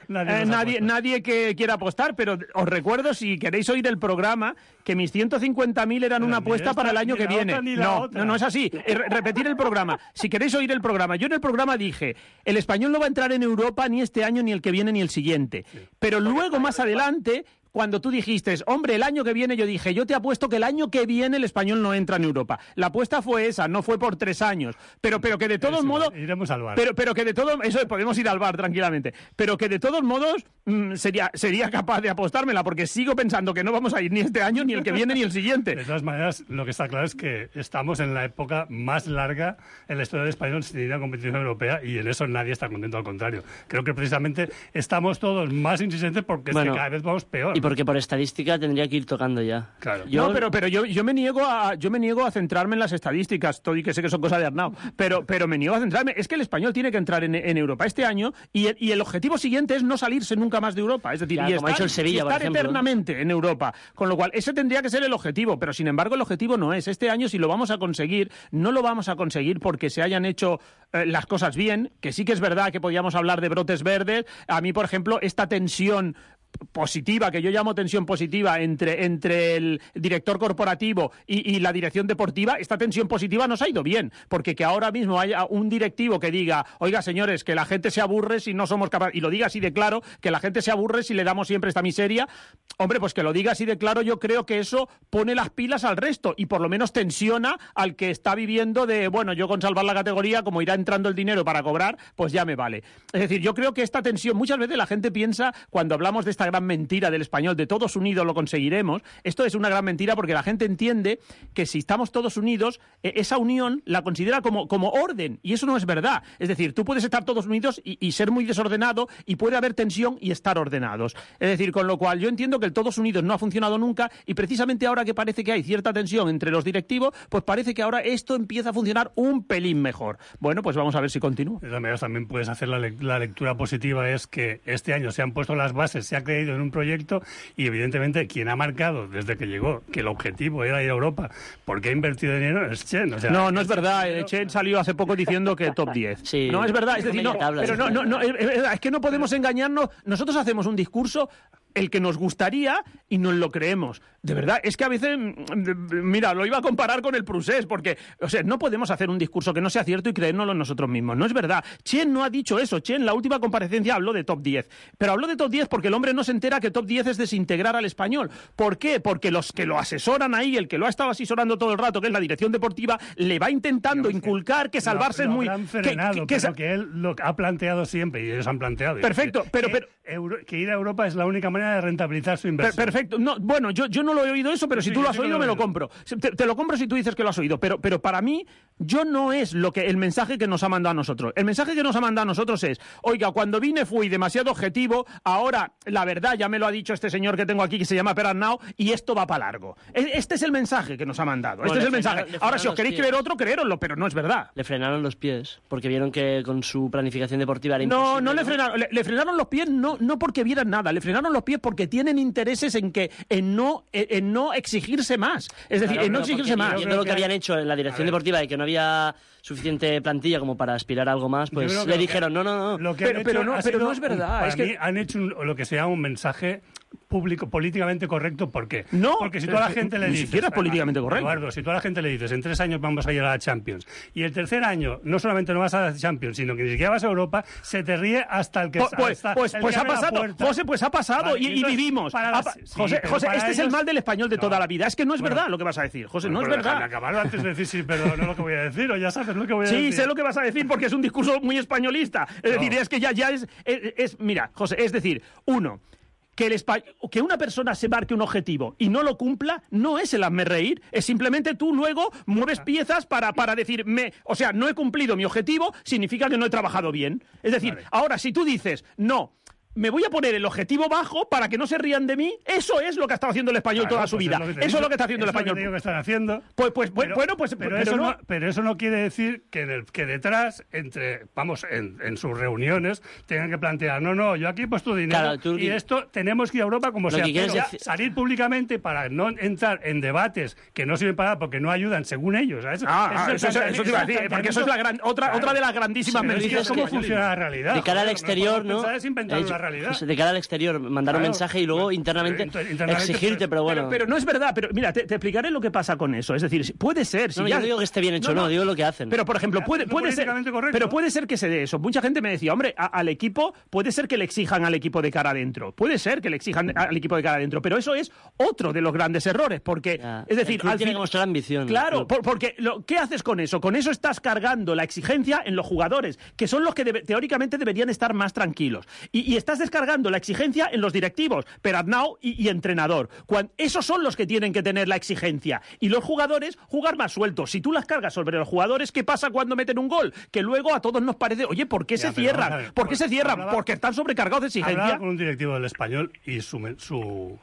nadie que quiera apostar, pero os recuerdo, si queréis oír el programa, que mis 150.000 eran una apuesta para el año que viene. No es así. Repetir el programa. Si queréis oír el programa, yo en el programa dije, el español no va a entrar en Europa ni este año, ni el que viene, ni el siguiente. Pero luego, más adelante, cuando tú dijiste, hombre, el año que viene, yo dije, yo te apuesto que el año que viene el español no entra en Europa. La apuesta fue esa, no fue por 3 años. Pero que de todos modos... Iremos al bar. Pero que de todos... Eso, podemos ir al bar tranquilamente. Pero que de todos modos sería capaz de apostármela, porque sigo pensando que no vamos a ir ni este año, ni el que viene, ni el siguiente. De todas maneras, lo que está claro es que estamos en la época más larga en la historia del español sin ir a competición europea, y en eso nadie está contento, al contrario. Creo que precisamente estamos todos más insistentes porque es que cada vez vamos peor. Y porque por estadística tendría que ir tocando ya. Claro. Pero yo me niego a centrarme en las estadísticas, todo y que sé que son cosas de Arnau, pero me niego a centrarme. Es que el español tiene que entrar en Europa este año, y el objetivo siguiente es no salirse nunca más de Europa. Es decir, ya, como ha hecho el Sevilla, por ejemplo, eternamente en Europa. Con lo cual, ese tendría que ser el objetivo, pero sin embargo el objetivo no es. Este año, si lo vamos a conseguir, no lo vamos a conseguir porque se hayan hecho las cosas bien, que sí que es verdad que podíamos hablar de brotes verdes. A mí, por ejemplo, esta tensión positiva, que yo llamo tensión positiva entre el director corporativo y la dirección deportiva, esta tensión positiva nos ha ido bien, porque que ahora mismo haya un directivo que diga, oiga señores, que la gente se aburre si no somos capaces, y lo diga así de claro, que la gente se aburre si le damos siempre esta miseria, hombre, pues que lo diga así de claro, yo creo que eso pone las pilas al resto, y por lo menos tensiona al que está viviendo de, bueno, yo con salvar la categoría, como irá entrando el dinero para cobrar, pues ya me vale. Es decir, yo creo que esta tensión, muchas veces la gente piensa, cuando hablamos de esta gran mentira del español, de todos unidos lo conseguiremos, esto es una gran mentira porque la gente entiende que si estamos todos unidos, esa unión la considera como orden, y eso no es verdad. Es decir, tú puedes estar todos unidos y ser muy desordenado, y puede haber tensión y estar ordenados. Es decir, con lo cual yo entiendo que el todos unidos no ha funcionado nunca, y precisamente ahora que parece que hay cierta tensión entre los directivos, pues parece que ahora esto empieza a funcionar un pelín mejor. Bueno, pues vamos a ver si continúa. De todas maneras, también puedes hacer la lectura positiva, es que este año se han puesto las bases, se ha creído en un proyecto, y evidentemente quien ha marcado desde que llegó que el objetivo era ir a Europa porque ha invertido dinero es Chen. O sea, no es verdad. Chen salió hace poco diciendo que top 10. Sí, no es verdad. Es decir, es que no podemos engañarnos. Nosotros hacemos un discurso el que nos gustaría y nos lo creemos. De verdad, es que a veces, mira, lo iba a comparar con el Prusés, porque, o sea, no podemos hacer un discurso que no sea cierto y creérnoslo nosotros mismos. No es verdad. Chen no ha dicho eso. Chen, en la última comparecencia, habló de top 10. Pero habló de top 10 porque el hombre no se entera que top 10 es desintegrar al español. ¿Por qué? Porque los que lo asesoran ahí, el que lo ha estado asesorando todo el rato, que es la dirección deportiva, le va intentando inculcar que salvarse es muy... que él lo ha planteado siempre, y ellos han planteado. Perfecto, que ir a Europa es la única manera de rentabilizar su inversión. Perfecto. No, bueno, yo no lo he oído eso, pero si tú lo has oído, me lo compro. Te lo compro si tú dices que lo has oído. Pero para mí, yo no es el mensaje que nos ha mandado a nosotros. El mensaje que nos ha mandado a nosotros es, oiga, cuando vine fui demasiado objetivo, ahora, la verdad, ya me lo ha dicho este señor que tengo aquí, que se llama Per Arnau, y esto va para largo. Este es el mensaje que nos ha mandado. Este es el mensaje. Ahora, si os queréis creer otro, creéroslo, pero no es verdad. Le frenaron los pies, porque vieron que con su planificación deportiva era imposible. No le frenaron. Le frenaron los pies no porque vieran nada. Le frenaron los pies porque tienen intereses en no exigirse más. Es decir, en no exigirse más. Viendo lo que habían hecho en la dirección deportiva y que no había suficiente plantilla como para aspirar a algo más, pues le dijeron no. Pero no es verdad. Para mí han hecho lo que se llama un mensaje público, políticamente correcto. ¿Por qué? No, porque si tú a la gente le dices... Ni siquiera es políticamente correcto. Eduardo, si tú a la gente le dices, en 3 años vamos a llegar a la Champions, y el tercer año no solamente no vas a la Champions, sino que ni siquiera vas a Europa, se te ríe hasta el que... Pues ha pasado, José, pues ha pasado, vale, y vivimos. José, este es el mal del español de toda la vida. Es que no es verdad lo que vas a decir, José, no es verdad. Acabar antes de decir sí, pero no lo que voy a decir, o ya sabes lo que voy a decir. Sí, sé lo que vas a decir porque es un discurso muy españolista. Es decir, es que ya es... Mira, José, es decir, que una persona se marque un objetivo y no lo cumpla no es el hazme reír, es simplemente tú luego mueves piezas para decir, no he cumplido mi objetivo, significa que no he trabajado bien. Es decir, ahora si tú dices, no, me voy a poner el objetivo bajo para que no se rían de mí. Eso es lo que ha estado haciendo el Español toda su vida. Eso es lo que está haciendo el Español. Digo que están haciendo. Pero eso no quiere decir que detrás, en sus reuniones, tengan que plantear, no, yo aquí he puesto dinero y esto tenemos que ir a Europa como sea. Pero salir públicamente para no entrar en debates que no sirven para nada porque no ayudan según ellos. Eso te iba a decir, porque eso es otra de las grandísimas medidas. ¿Cómo funciona la realidad? De cara al exterior, ¿no? De cara al exterior, mandar un mensaje y luego internamente exigirte, pero bueno. Pero no es verdad, pero mira, te explicaré lo que pasa con eso. Es decir, puede ser. Yo no digo que esté bien hecho, no, digo lo que hacen. Pero, por ejemplo, puede ser. Pero puede ser que se dé eso. Mucha gente me decía, hombre, al equipo, puede ser que le exijan al equipo de cara adentro. Puede ser que le exijan al equipo de cara adentro, pero eso es otro de los grandes errores, porque, es decir, tiene que mostrar ambición. Claro, porque ¿qué haces con eso? Con eso estás cargando la exigencia en los jugadores, que son los que teóricamente deberían estar más tranquilos. Y estás descargando la exigencia en los directivos, Peraznau y entrenador. Esos son los que tienen que tener la exigencia. Y los jugadores, jugar más sueltos. Si tú las cargas sobre los jugadores, ¿qué pasa cuando meten un gol? Que luego a todos nos parece, oye, ¿por qué se cierran? ¿Por qué se cierran? Porque están sobrecargados de exigencia. Hablaba con un directivo del Español y su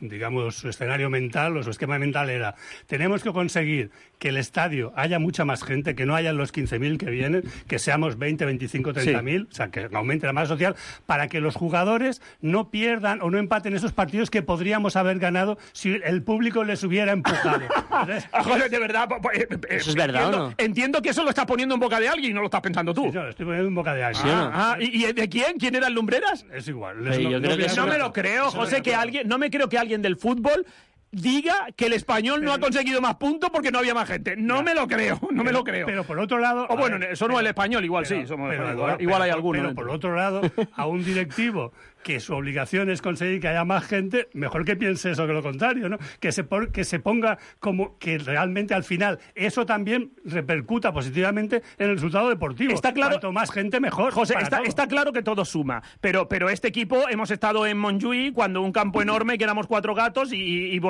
escenario mental o su esquema mental era, tenemos que conseguir que el estadio haya mucha más gente, que no hayan los 15.000 que vienen, que seamos 20, 25, 30.000, o sea, que aumente la masa social, para que los jugadores no pierdan o no empaten esos partidos que podríamos haber ganado si el público les hubiera empujado. Joder, de verdad, eso es verdad, ¿o no? Entiendo que eso lo estás poniendo en boca de alguien y no lo estás pensando tú. Sí, no, lo estoy poniendo en boca de alguien. ¿Y de quién? ¿Quién era el Lumbreras? Es igual. No me lo creo, José, no me creo que alguien del fútbol diga que el Español no ha conseguido más puntos porque no había más gente. No me lo creo. Pero por otro lado... O bueno, eso no es el Español, igual sí. Igual hay alguno. Pero por otro lado, a un directivo que su obligación es conseguir que haya más gente, mejor que piense eso que lo contrario, ¿no? Que se ponga como que realmente al final eso también repercuta positivamente en el resultado deportivo. Está claro, cuanto más gente mejor. José, está claro que todo suma, pero este equipo hemos estado en Montjuïc cuando un campo enorme que éramos 4 gatos y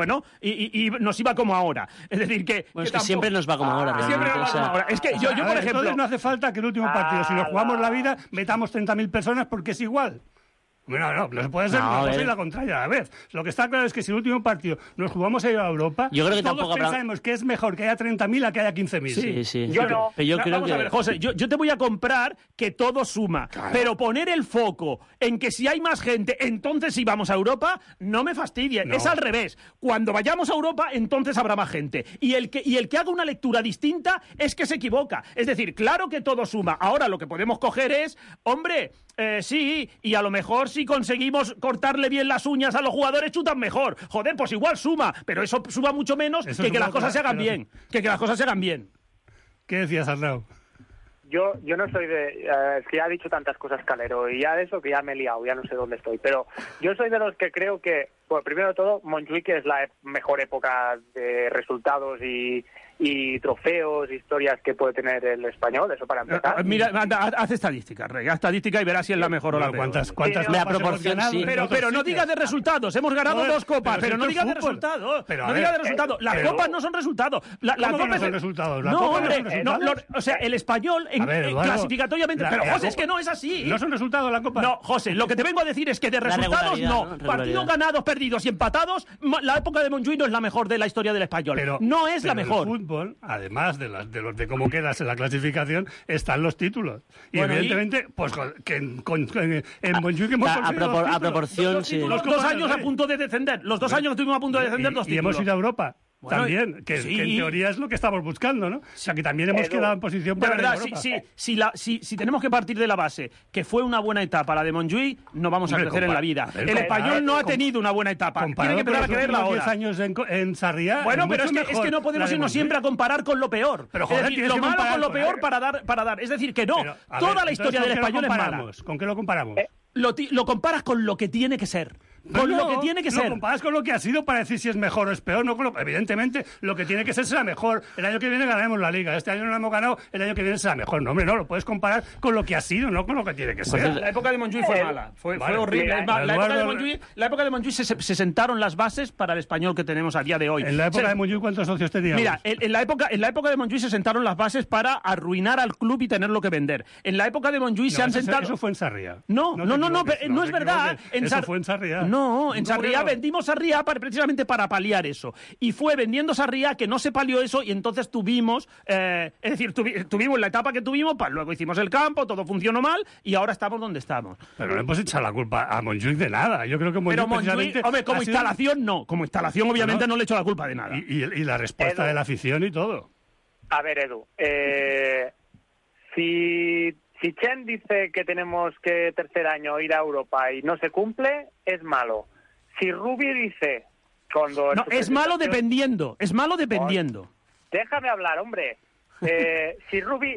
nos iba como ahora. Es decir que siempre nos va como ahora. Siempre nos va como ahora. Es que yo por ejemplo, entonces no hace falta que el último partido, si nos jugamos la vida, metamos 30.000 personas porque es igual. No se puede ser una cosa y la contraria a la vez. Lo que está claro es que si el último partido nos jugamos a ir a Europa, yo creo que todos pensamos que es mejor que haya 30.000 a que haya 15.000. Sí. Yo no. Pero yo creo que... A ver, José, yo te voy a comprar que todo suma, pero poner el foco en que si hay más gente, entonces sí vamos a Europa, no me fastidie. No. Es al revés. Cuando vayamos a Europa, entonces habrá más gente. Y el que haga una lectura distinta es que se equivoca. Es decir, claro que todo suma. Ahora lo que podemos coger es, hombre, sí, y a lo mejor si conseguimos cortarle bien las uñas a los jugadores, chutan mejor. Joder, pues igual suma, pero eso suma mucho menos que las cosas se hagan bien. Que las cosas se hagan bien. ¿Qué decías, Arnau? Yo no soy de... es que ya ha dicho tantas cosas Calero y ya de eso que ya me he liado, ya no sé dónde estoy. Pero yo soy de los que creo que, bueno, primero de todo, Montjuïc es la mejor época de resultados y trofeos, historias que puede tener el Español, eso para empezar. Mira, haz estadísticas, Rey, haz estadística y verás si es la mejor o la peor. ¿Cuántas la proporción, sí. Pero no digas de resultados, hemos ganado 2 copas, pero no digas de resultados. No digas de resultados. Las copas no son resultados. ¿Cómo no son resultados? No, hombre, o sea, el Español clasificatoriamente... Pero, José, es que no es así. ¿No son resultados la copa? No, José, lo que te vengo a decir es que de resultados no. Partidos ganados, perdidos y empatados, la época de Montjuïc no es la mejor de la historia del Español. No es la mejor. Además de cómo quedas en la clasificación, están los títulos. Y evidentemente, pues que en Montjuïc hemos conseguido a proporción, sí. Los 2 años a punto de descender. Los 2 años que estuvimos a punto de descender, 2 títulos. Y hemos ido a Europa. Bueno, también, que en teoría es lo que estamos buscando, ¿no? O sea, que también hemos quedado en posición para... De verdad, si tenemos que partir de la base que fue una buena etapa la de Montjuïc, no vamos a crecer en la vida. El Español no ha tenido una buena etapa. Tiene que empezar a creerla ahora. 10 años en Sarriá... Bueno, pero es que no podemos irnos siempre a comparar con lo peor. Pero, joder, es decir, lo malo con lo peor para dar. Es decir, que no. Toda la historia del Español es mala. ¿Con qué lo comparamos? Lo comparas con lo que tiene que ser. con lo que tiene que ser. Lo comparas con lo que ha sido para decir si es mejor o es peor. No evidentemente, lo que tiene que ser será mejor. El año que viene ganaremos la Liga. Este año no la hemos ganado, el año que viene será mejor. No, hombre, no, lo puedes comparar con lo que ha sido, no con lo que tiene que ser. La época de Montjuïc fue mala, fue horrible. La época de Montjuïc se sentaron las bases para el Español que tenemos a día de hoy. En la época de Montjuïc, ¿cuántos socios teníamos? Mira, en la época de Montjuïc se sentaron las bases para arruinar al club y tenerlo que vender. En la época de Montjuïc se han sentado... Eso fue en Sarriá. No es verdad. Eso fue en Sarriá. No, en Sarriá vendimos Sarriá precisamente para paliar eso. Y fue vendiendo Sarriá que no se palió eso y entonces tuvimos... tuvimos la etapa que tuvimos, luego hicimos el campo, todo funcionó mal y ahora estamos donde estamos. Pero no hemos echado la culpa a Montjuïc de nada. Yo creo que Montjuïc, hombre, como instalación no. Como instalación obviamente no le echo la culpa de nada. Y la respuesta de la afición y todo. A ver, Edu, si Chen dice que tenemos que tercer año ir a Europa y no se cumple, es malo. Si Rubi dice... No, es malo dependiendo. Es malo dependiendo. Déjame hablar, hombre. Si Rubi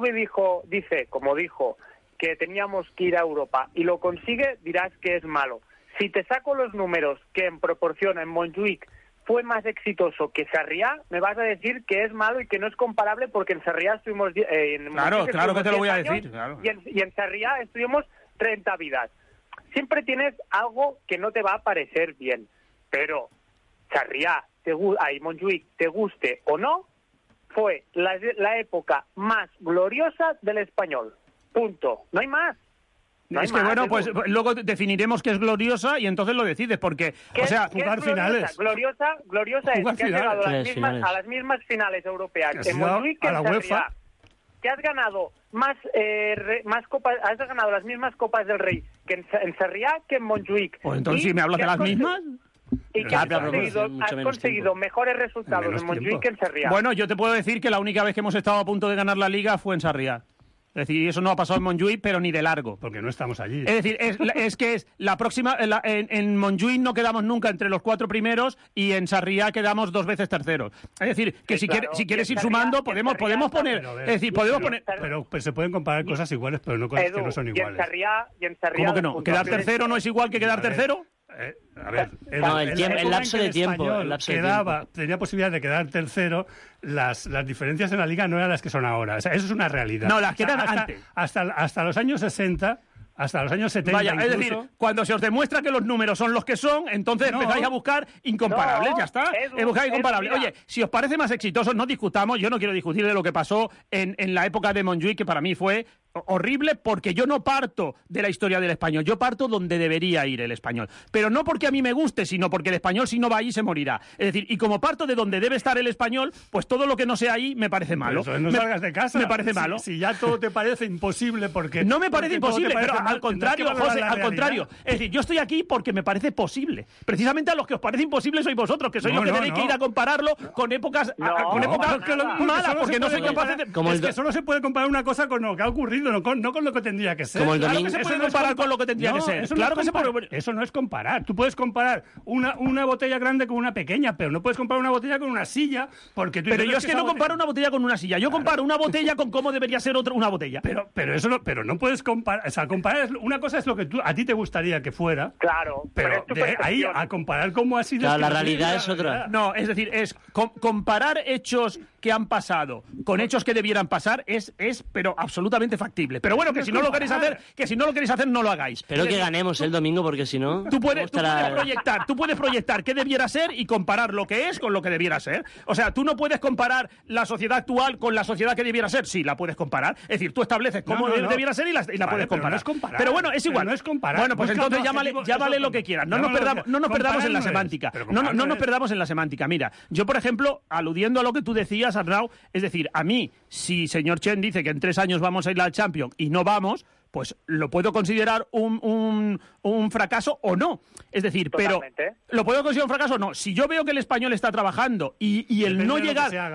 dice, como dijo, que teníamos que ir a Europa y lo consigue, dirás que es malo. Si te saco los números que en proporción en Montjuïc fue más exitoso que Sarriá, me vas a decir que es malo y que no es comparable porque en Sarriá estuvimos... Claro que te lo voy a decir. Claro. Y en Sarriá estuvimos 30 vidas. Siempre tienes algo que no te va a parecer bien, pero Sarriá, Montjuïc, te guste o no, fue la época más gloriosa del Español. Punto. No hay más. Es que bueno, pues luego definiremos qué es gloriosa y entonces lo decides, porque, o sea, jugar finales. Gloriosa es que has llegado a las mismas finales europeas en Montjuïc que en Sarriá. Que has ganado más copas, has ganado las mismas Copas del Rey que en Sarriá que en Montjuïc. Pues entonces, si me hablas de las mismas... Y que has conseguido mejores resultados en Montjuïc que en Sarriá. Bueno, yo te puedo decir que la única vez que hemos estado a punto de ganar la Liga fue en Sarriá. Es decir, eso no ha pasado en Montjuïc, pero ni de largo. Porque no estamos allí. Es decir, es la próxima... En Montjuïc no quedamos nunca entre los 4 primeros y en Sarriá quedamos 2 veces terceros. Es decir, que si quieres ir sumando, podemos poner... Es decir, podemos poner... Pero pues, se pueden comparar cosas iguales, pero no cosas que no son iguales. Y en Sarriá ¿Cómo que no? ¿Quedar tercero no es igual que quedar tercero? A ver, el lapso de tiempo. Tenía posibilidad de quedar tercero. Las diferencias en la Liga no eran las que son ahora. O sea, eso es una realidad. No, las que eran antes. Hasta los años 60... Hasta los años 70 Vaya, incluso... es decir, cuando se os demuestra que los números son los que son, entonces empezáis a buscar incomparables, ya está. Buscáis incomparables. Oye, si os parece más exitoso, no discutamos. Yo no quiero discutir de lo que pasó en la época de Montjuïc, que para mí fue horrible, porque yo no parto de la historia del Español. Yo parto donde debería ir el Español. Pero no porque a mí me guste, sino porque el Español, si no va ahí, se morirá. Es decir, y como parto de donde debe estar el Español, pues todo lo que no sea ahí me parece malo. Pero no salgas de casa. Me parece malo. Si ya todo te parece imposible, porque... No me parece imposible, pero al contrario, José, al contrario. Es decir, yo estoy aquí porque me parece posible. Precisamente a los que os parece imposible sois vosotros, que sois los que tenéis que ir a compararlo con épocas malas, porque no soy capaz de... Es que solo se puede comparar una cosa con lo que ha ocurrido, no con lo que tendría que ser. Como el claro que se puede comparar con lo que tendría que ser. Claro que se puede. Eso no es comparar. Tú puedes comparar una botella grande con una pequeña, pero no puedes comparar una botella con una silla, porque tú... Pero yo es que no comparo una botella con una silla. Yo comparo una botella con cómo debería ser una botella. Pero no puedes comparar. O sea, comparar una cosa es lo que a ti te gustaría que fuera. Claro. Pero de ahí a comparar cómo ha sido... Claro, la realidad es otra. No, es decir, es comparar hechos que han pasado con hechos que debieran pasar es pero absolutamente factible. Pero bueno, que si no lo queréis hacer, no lo hagáis. Pero que ganemos el domingo, porque si no... Tú puedes proyectar qué debiera ser y comparar lo que es con lo que debiera ser. O sea, tú no puedes comparar la sociedad actual con la sociedad que debiera ser. Sí, la puedes comparar. Es decir, tú estableces cómo debiera ser y la puedes comparar. Pero bueno, es igual. No es comparar. Bueno, pues entonces llámale lo que quieras. No nos perdamos en la semántica. No nos perdamos en la semántica. Mira, yo, por ejemplo, aludiendo a lo que tú decías, Arnau, es decir, a mí, si señor Chen dice que en 3 años vamos a ir al Champions y no vamos, pues lo puedo considerar un fracaso o no. Es decir, totalmente. Pero lo puedo considerar un fracaso o no. Si yo veo que el Español está trabajando y el no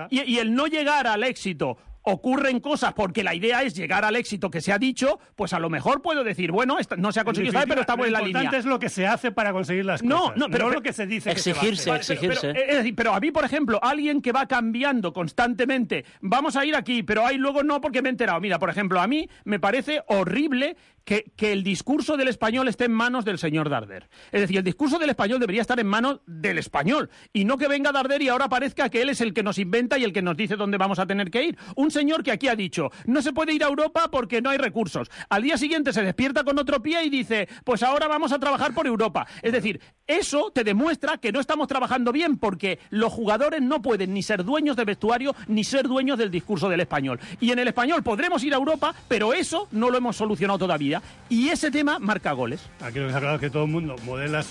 llegar al éxito ocurren cosas porque la idea es llegar al éxito que se ha dicho, pues a lo mejor puedo decir, bueno, no se ha conseguido, pero estamos en la línea. Lo importante es lo que se hace para conseguir las cosas. Pero lo que se dice. Exigirse. Pero a mí, por ejemplo, alguien que va cambiando constantemente, vamos a ir aquí, pero ahí luego no porque me he enterado. Mira, por ejemplo, a mí me parece horrible que el discurso del Español esté en manos del señor Darder. Es decir, el discurso del Español debería estar en manos del Español y no que venga Darder y ahora parezca que él es el que nos inventa y el que nos dice dónde vamos a tener que ir. Un señor que aquí ha dicho, no se puede ir a Europa porque no hay recursos. Al día siguiente se despierta con otro pie y dice, pues ahora vamos a trabajar por Europa. Es decir, eso te demuestra que no estamos trabajando bien porque los jugadores no pueden ni ser dueños de vestuario ni ser dueños del discurso del Español. Y en el Español podremos ir a Europa, pero eso no lo hemos solucionado todavía. Y ese tema marca goles. Aquí lo que se ha hablado es que todo el mundo modula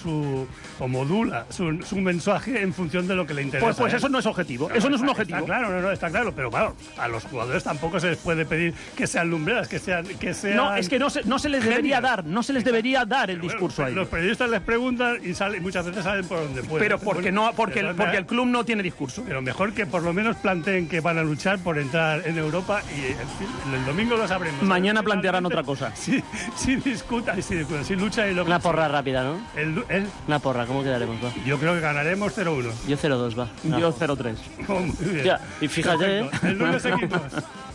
su mensaje en función de lo que le interesa. Pues eso no es objetivo. Eso no es un objetivo. Está claro, está claro. Pero claro, a los jugadores tampoco se les puede pedir que sean lumbreras, que sean... No, es que no se les debería dar. No se les debería dar el discurso ahí. Los periodistas les preguntan y muchas veces saben por dónde pueden. Pero porque el club no tiene discurso. Pero mejor que por lo menos planteen que van a luchar por entrar en Europa y el domingo lo sabremos. Mañana plantearán otra cosa. Si discutan, si luchan y lo que... Una porra rápida, ¿no? Una porra, ¿cómo quedaremos? Va? Yo creo que ganaremos 0-1. Yo 0-2, va. Yo 0-3. Muy bien. Ya, y fíjate... El lunes seguimos.